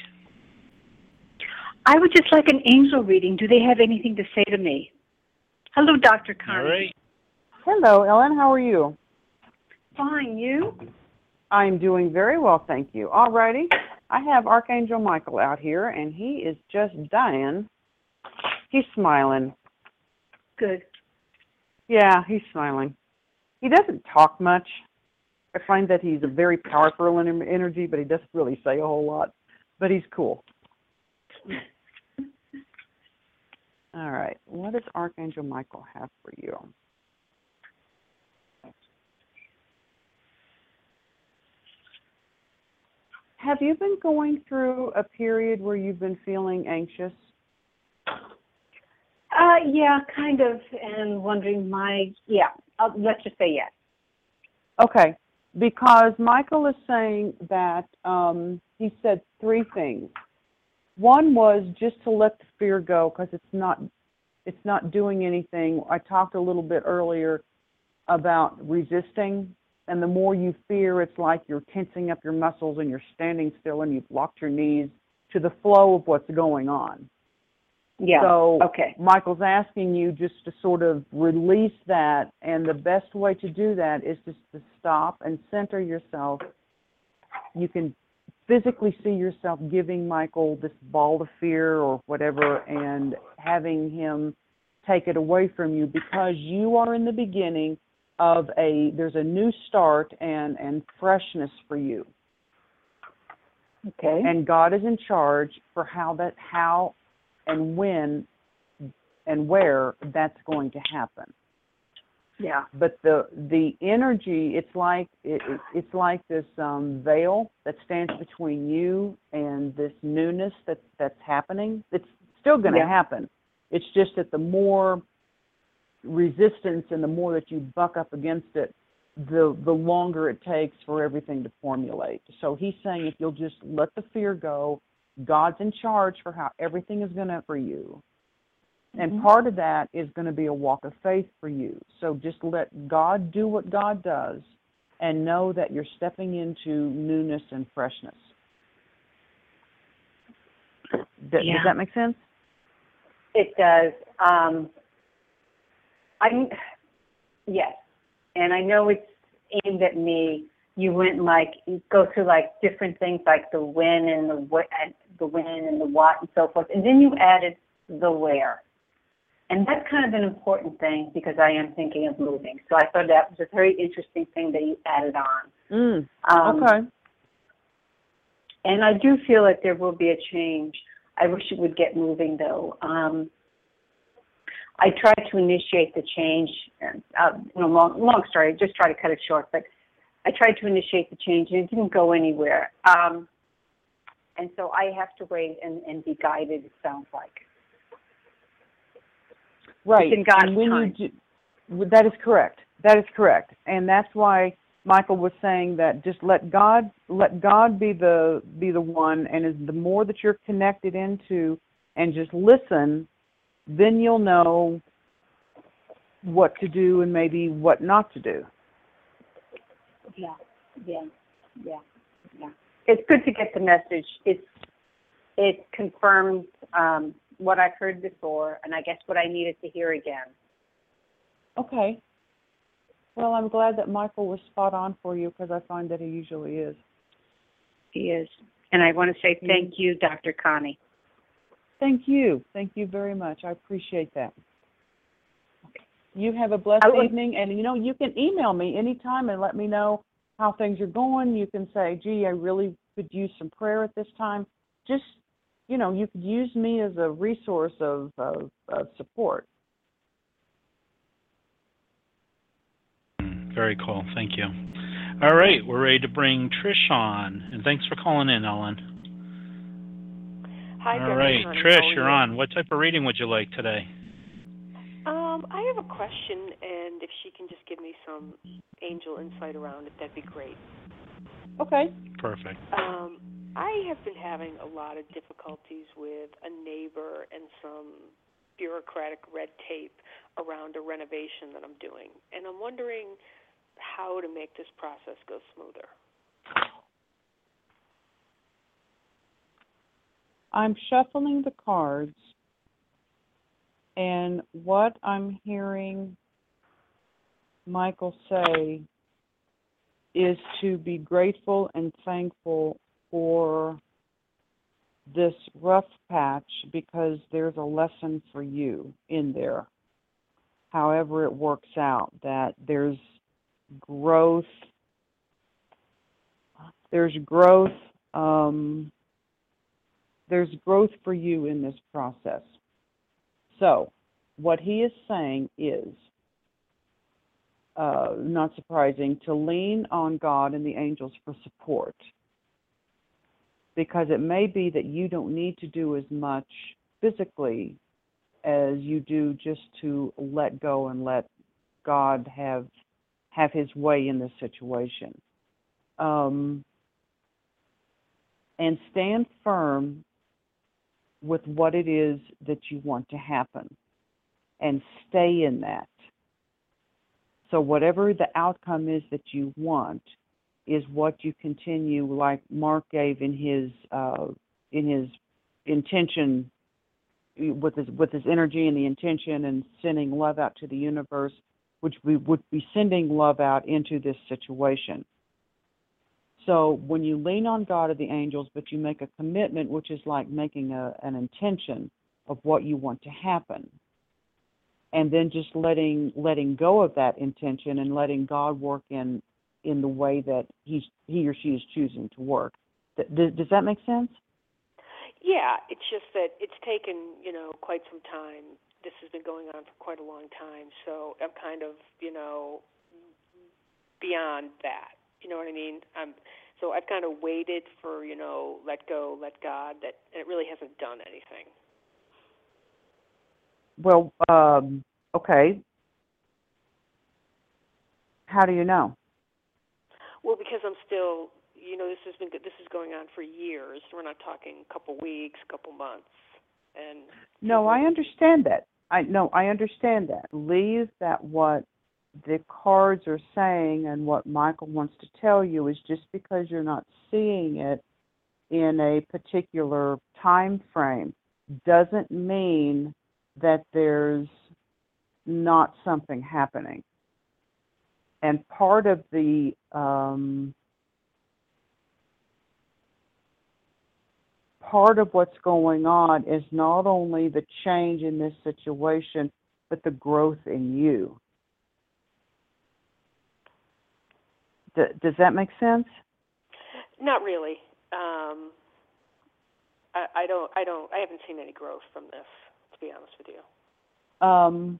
I would just like an angel reading. Do they have anything to say to me? Hello, Doctor Connie. All right. Hello, Ellen. How are you? Fine. You? I'm doing very well, thank you. All righty. I have Archangel Michael out here, and he is just dying. He's smiling. Good. Yeah, he's smiling. He doesn't talk much. I find that he's a very powerful in energy, but he doesn't really say a whole lot. But he's cool. All right. What does Archangel Michael have for you? Have you been going through a period where you've been feeling anxious? Uh, yeah, kind of, and wondering my, yeah, I'll, let's just say yes. Okay, because Michael is saying that um, he said three things. One was just to let the fear go because it's not it's not doing anything. I talked a little bit earlier about resisting, and the more you fear, it's like you're tensing up your muscles and you're standing still and you've locked your knees to the flow of what's going on. Yeah. So Okay. Michael's asking you just to sort of release that, and the best way to do that is just to stop and center yourself. You can physically see yourself giving Michael this ball of fear or whatever and having him take it away from you, because you are in the beginning of a, there's a new start and, and freshness for you. Okay. And God is in charge for how that, how and when and where that's going to happen. Yeah. But the the energy, it's like it, it, it's like this um, veil that stands between you and this newness that that's happening. It's still going to Yeah. happen. It's just that the more resistance and the more that you buck up against it, the the longer it takes for everything to formulate. So he's saying if you'll just let the fear go, God's in charge for how everything is going to for you. And Mm-hmm. part of that is going to be a walk of faith for you. So just let God do what God does and know that you're stepping into newness and freshness. Th- Yeah. Does that make sense? It does. Um, I'm, yes. And I know it's aimed at me. You went like, you go through like different things like the when and the what, and the when and the what and so forth. And then you added the where. And that's kind of an important thing because I am thinking of moving. So I thought that was a very interesting thing that you added on. Mm, Um, okay. And I do feel that there will be a change. I wish it would get moving, though. Um, I tried to initiate the change. Uh, you know, long, long story. Just try to cut it short. But I tried to initiate the change, and it didn't go anywhere. Um, and so I have to wait and, and be guided. It sounds like. Right. It's in God's and when time. you do, that is correct. That is correct. And that's why Michael was saying that just let God let God be the be the one, and as the more that you're connected into and just listen, then you'll know what to do and maybe what not to do. Yeah, yeah, yeah, yeah. It's good to get the message. It's it confirms um, what I've heard before, and I guess what I needed to hear again. Okay. Well, I'm glad that Michael was spot on for you because I find that he usually is. He is. And I want to say thank you, Doctor Connie. Thank you. Thank you very much. I appreciate that. You have a blessed would, evening, and, you know, you can email me anytime and let me know how things are going. You can say, gee, I really could use some prayer at this time. Just, you know, you could use me as a resource of, of, of support. Very cool. Thank you. All right, we're ready to bring Trish on, and thanks for calling in, Ellen. Hi, All Doctor right, Connie. Trish, How are you're you? on. What type of reading would you like today? Um, I have a question, and if she can just give me some angel insight around it, that'd be great. Okay. Perfect. Um, I have been having a lot of difficulties with a neighbor and some bureaucratic red tape around a renovation that I'm doing, and I'm wondering how to make this process go smoother. I'm shuffling the cards, and what I'm hearing Michael say is to be grateful and thankful for this rough patch because there's a lesson for you in there. However it works out, that there's growth, there's growth, um, there's growth for you in this process. So what he is saying is, uh, not surprising, to lean on God and the angels for support. Because it may be that you don't need to do as much physically as you do just to let go and let God have have his way in this situation. Um, and stand firm with what it is that you want to happen. and stay in that. So whatever the outcome is that you want is what you continue, like Mark gave in his uh, in his intention, with his with his energy and the intention and sending love out to the universe, which we would be sending love out into this situation. So when you lean on God or the angels, but you make a commitment, which is like making a, an intention of what you want to happen, and then just letting letting go of that intention and letting God work in in the way that he's, he or she is choosing to work. Does, does that make sense? Yeah, it's just that it's taken, you know, quite some time. This has been going on for quite a long time, so I'm kind of, you know, beyond that. You know what I mean? I'm, so I've kind of waited for, you know, let go, let God, that, and it really hasn't done anything. Well, um, okay. How do you know? Well, because I'm still, you know, this has been this is going on for years. We're not talking a couple weeks, a couple months, and no, I understand that. I no, I understand that. Believe that what the cards are saying and what Michael wants to tell you is just because you're not seeing it in a particular time frame doesn't mean that there's not something happening. And part of the um, part of what's going on is not only the change in this situation, but the growth in you. D- does that make sense? Not really. Um, I, I don't. I don't. I haven't seen any growth from this, to be honest with you. Um,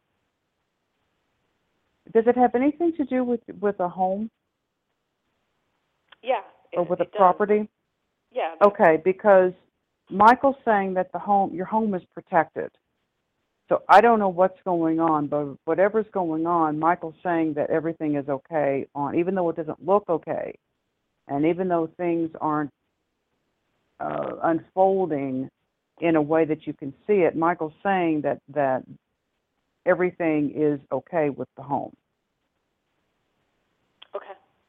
does it have anything to do with with a home? Yeah. It, or with a it property? Does. Yeah. Okay, because Michael's saying that the home, your home is protected. So I don't know what's going on, but whatever's going on, Michael's saying that everything is okay on, even though it doesn't look okay, and even though things aren't uh, unfolding in a way that you can see it, Michael's saying that, that everything is okay with the home. Okay.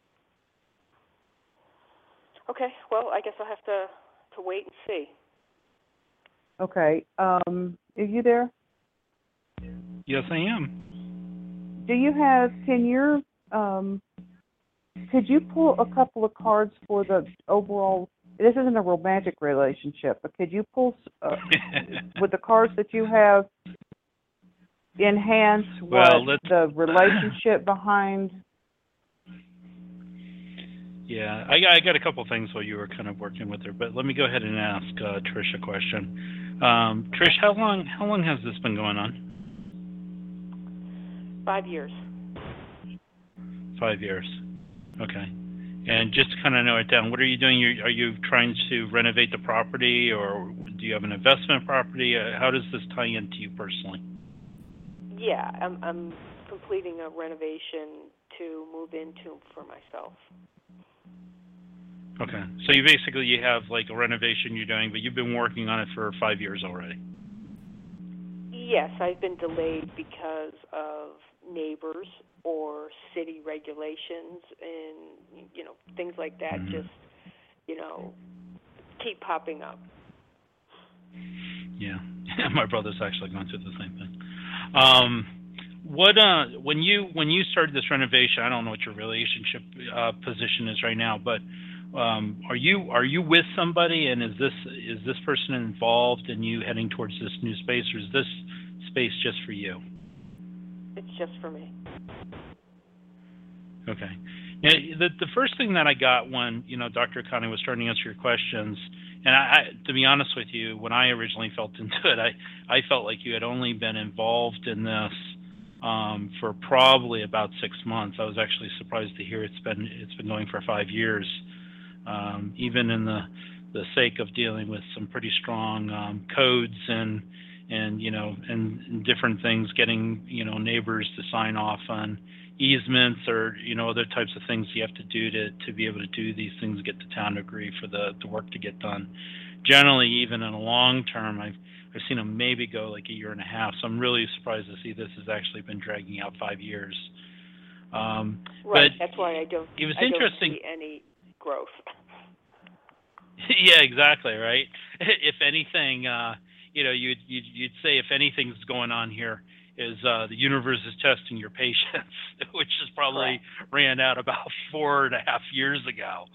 Okay, well, I guess I'll have to, to wait and see. Okay. Um, are you there? Yes, I am. Do you have, can your, um, could you pull a couple of cards for the overall, this isn't a romantic relationship, but could you pull, uh, with the cards that you have, enhance well, what the relationship behind? Yeah, I got, I got a couple things while you were kind of working with her, but let me go ahead and ask uh, Trish a question. Um, Trish, how long how long has this been going on? Five years. Five years. Okay. And just to kind of narrow it down, what are you doing? Are you trying to renovate the property, or do you have an investment property? Uh, how does this tie into you personally? Yeah, I'm, I'm completing a renovation to move into for myself. Okay. So you basically, you have like a renovation you're doing, but you've been working on it for five years already. Yes, I've been delayed because of neighbors or city regulations and, you know, things like that mm-hmm. just, you know, keep popping up. Yeah. My brother's actually going through the same thing. Um, what, uh, when you, when you started this renovation, I don't know what your relationship uh, position is right now, but Um, are you are you with somebody, and is this is this person involved in you heading towards this new space, or is this space just for you? It's just for me. Okay. Now, the the first thing that I got when you know Doctor Connie was starting to answer your questions, and I, I to be honest with you, when I originally felt into it, I I felt like you had only been involved in this um, for probably about six months. I was actually surprised to hear it's been it's been going for five years. Um, even in the, the sake of dealing with some pretty strong um, codes and and you know and, and different things, getting you know neighbors to sign off on easements or you know other types of things you have to do to, to be able to do these things, get the town to agree for the, the work to get done. generally, even in a long term, I've I've seen them maybe go like a year and a half. So I'm really surprised to see this has actually been dragging out five years. Um, right. But That's why I don't. it was I interesting. don't see any growth. Yeah, exactly, right. If anything, uh, you know, you'd, you'd you'd say if anything's going on here is uh, the universe is testing your patience, which is probably Correct. ran out about four and a half years ago.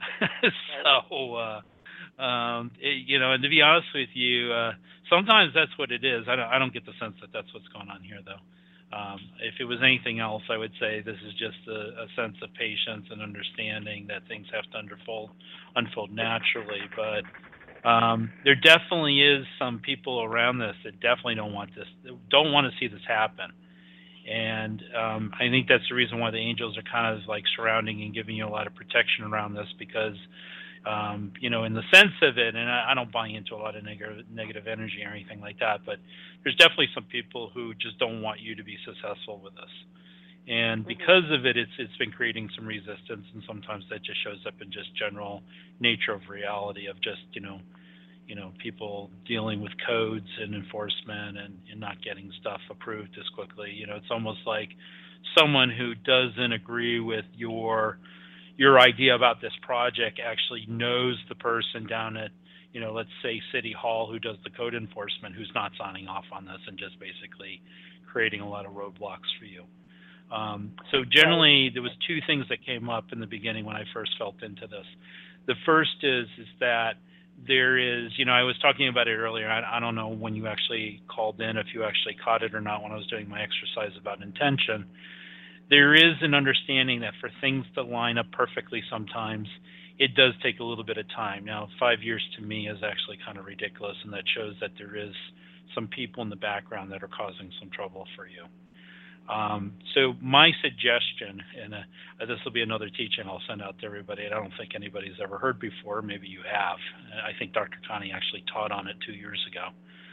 so, uh, um, it, you know, and to be honest with you, uh, sometimes that's what it is. I don't I don't get the sense that that's what's going on here, though. Um, if it was anything else, I would say this is just a, a sense of patience and understanding that things have to unfold, unfold naturally. But um, there definitely is some people around this that definitely don't want this, don't want to see this happen. And um, I think that's the reason why the angels are kind of like surrounding and giving you a lot of protection around this, because um, you know, in the sense of it, and I, I don't buy into a lot of negative negative energy or anything like that, but there's definitely some people who just don't want you to be successful with this. And because of it, it's it's been creating some resistance, and sometimes that just shows up in just general nature of reality of just, you know, you know, people dealing with codes and enforcement and, and not getting stuff approved as quickly. You know, it's almost like someone who doesn't agree with your your idea about this project actually knows the person down at, you know, let's say City Hall who does the code enforcement, who's not signing off on this and just basically creating a lot of roadblocks for you. Um, so generally, there was two things that came up in the beginning when I first felt into this. The first is is that there is, you know, I was talking about it earlier. I, I don't know when you actually called in, if you actually caught it or not when I was doing my exercise about intention. There is an understanding that for things to line up perfectly sometimes, it does take a little bit of time. Now, five years to me is actually kind of ridiculous, and that shows that there is some people in the background that are causing some trouble for you. Um, so my suggestion, and uh, this will be another teaching I'll send out to everybody, and I don't think anybody's ever heard before, maybe you have. I think Doctor Connie actually taught on it two years ago,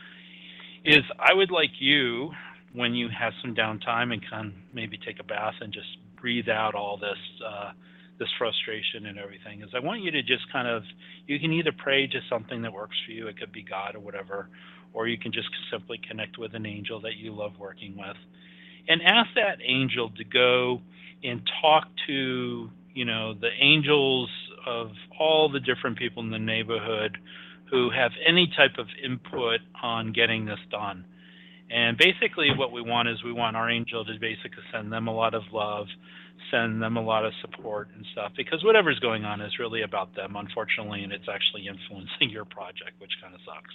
is I would like you, when you have some downtime and kind of maybe take a bath and just breathe out all this uh, this frustration and everything, is I want you to just kind of, you can either pray to something that works for you, it could be God or whatever, or you can just simply connect with an angel that you love working with, and ask that angel to go and talk to, you know, the angels of all the different people in the neighborhood who have any type of input on getting this done. And basically what we want is we want our angel to basically send them a lot of love, send them a lot of support and stuff, because whatever's going on is really about them, unfortunately, and it's actually influencing your project, which kind of sucks.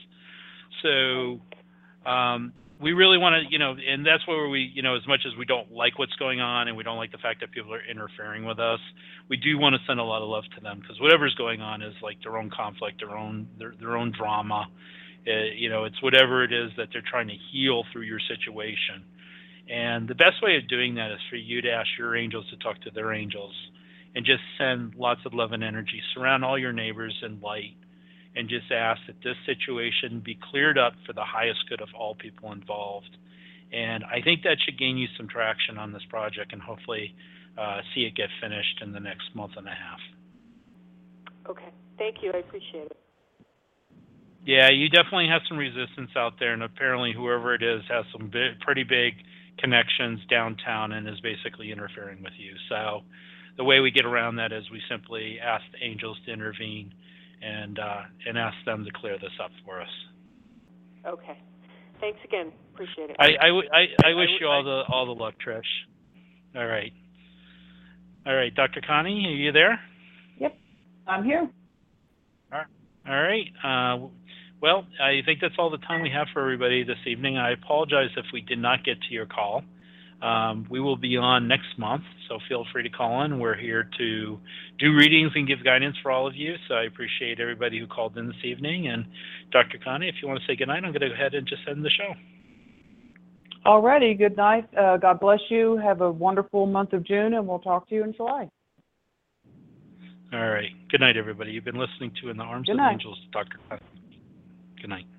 So um, we really want to, you know, and that's where we, you know, as much as we don't like what's going on and we don't like the fact that people are interfering with us, we do want to send a lot of love to them, because whatever's going on is like their own conflict, their own, their, their own drama. Uh, you know, it's whatever it is that they're trying to heal through your situation. And the best way of doing that is for you to ask your angels to talk to their angels and just send lots of love and energy. Surround all your neighbors in light and just ask that this situation be cleared up for the highest good of all people involved. And I think that should gain you some traction on this project, and hopefully uh, see it get finished in the next month and a half. Okay. Thank you. I appreciate it. Yeah, you definitely have some resistance out there, and apparently whoever it is has some big, pretty big connections downtown and is basically interfering with you. So the way we get around that is we simply ask the angels to intervene and uh, and ask them to clear this up for us. Okay. Thanks again. Appreciate it. I, I, I, I wish you all the all the luck, Trish. All right. All right, Doctor Connie, are you there? Yep, I'm here. All right. All right. Uh, well, I think that's all the time we have for everybody this evening. I apologize if we did not get to your call. Um, we will be on next month, so feel free to call in. We're here to do readings and give guidance for all of you, so I appreciate everybody who called in this evening. And Doctor Connie, if you want to say goodnight, I'm going to go ahead and just end the show. All righty. Good night. Uh, God bless you. Have a wonderful month of June, and we'll talk to you in July. All right. Good night, everybody. You've been listening to In the Arms Good of night. Angels, Doctor Connie. Good night.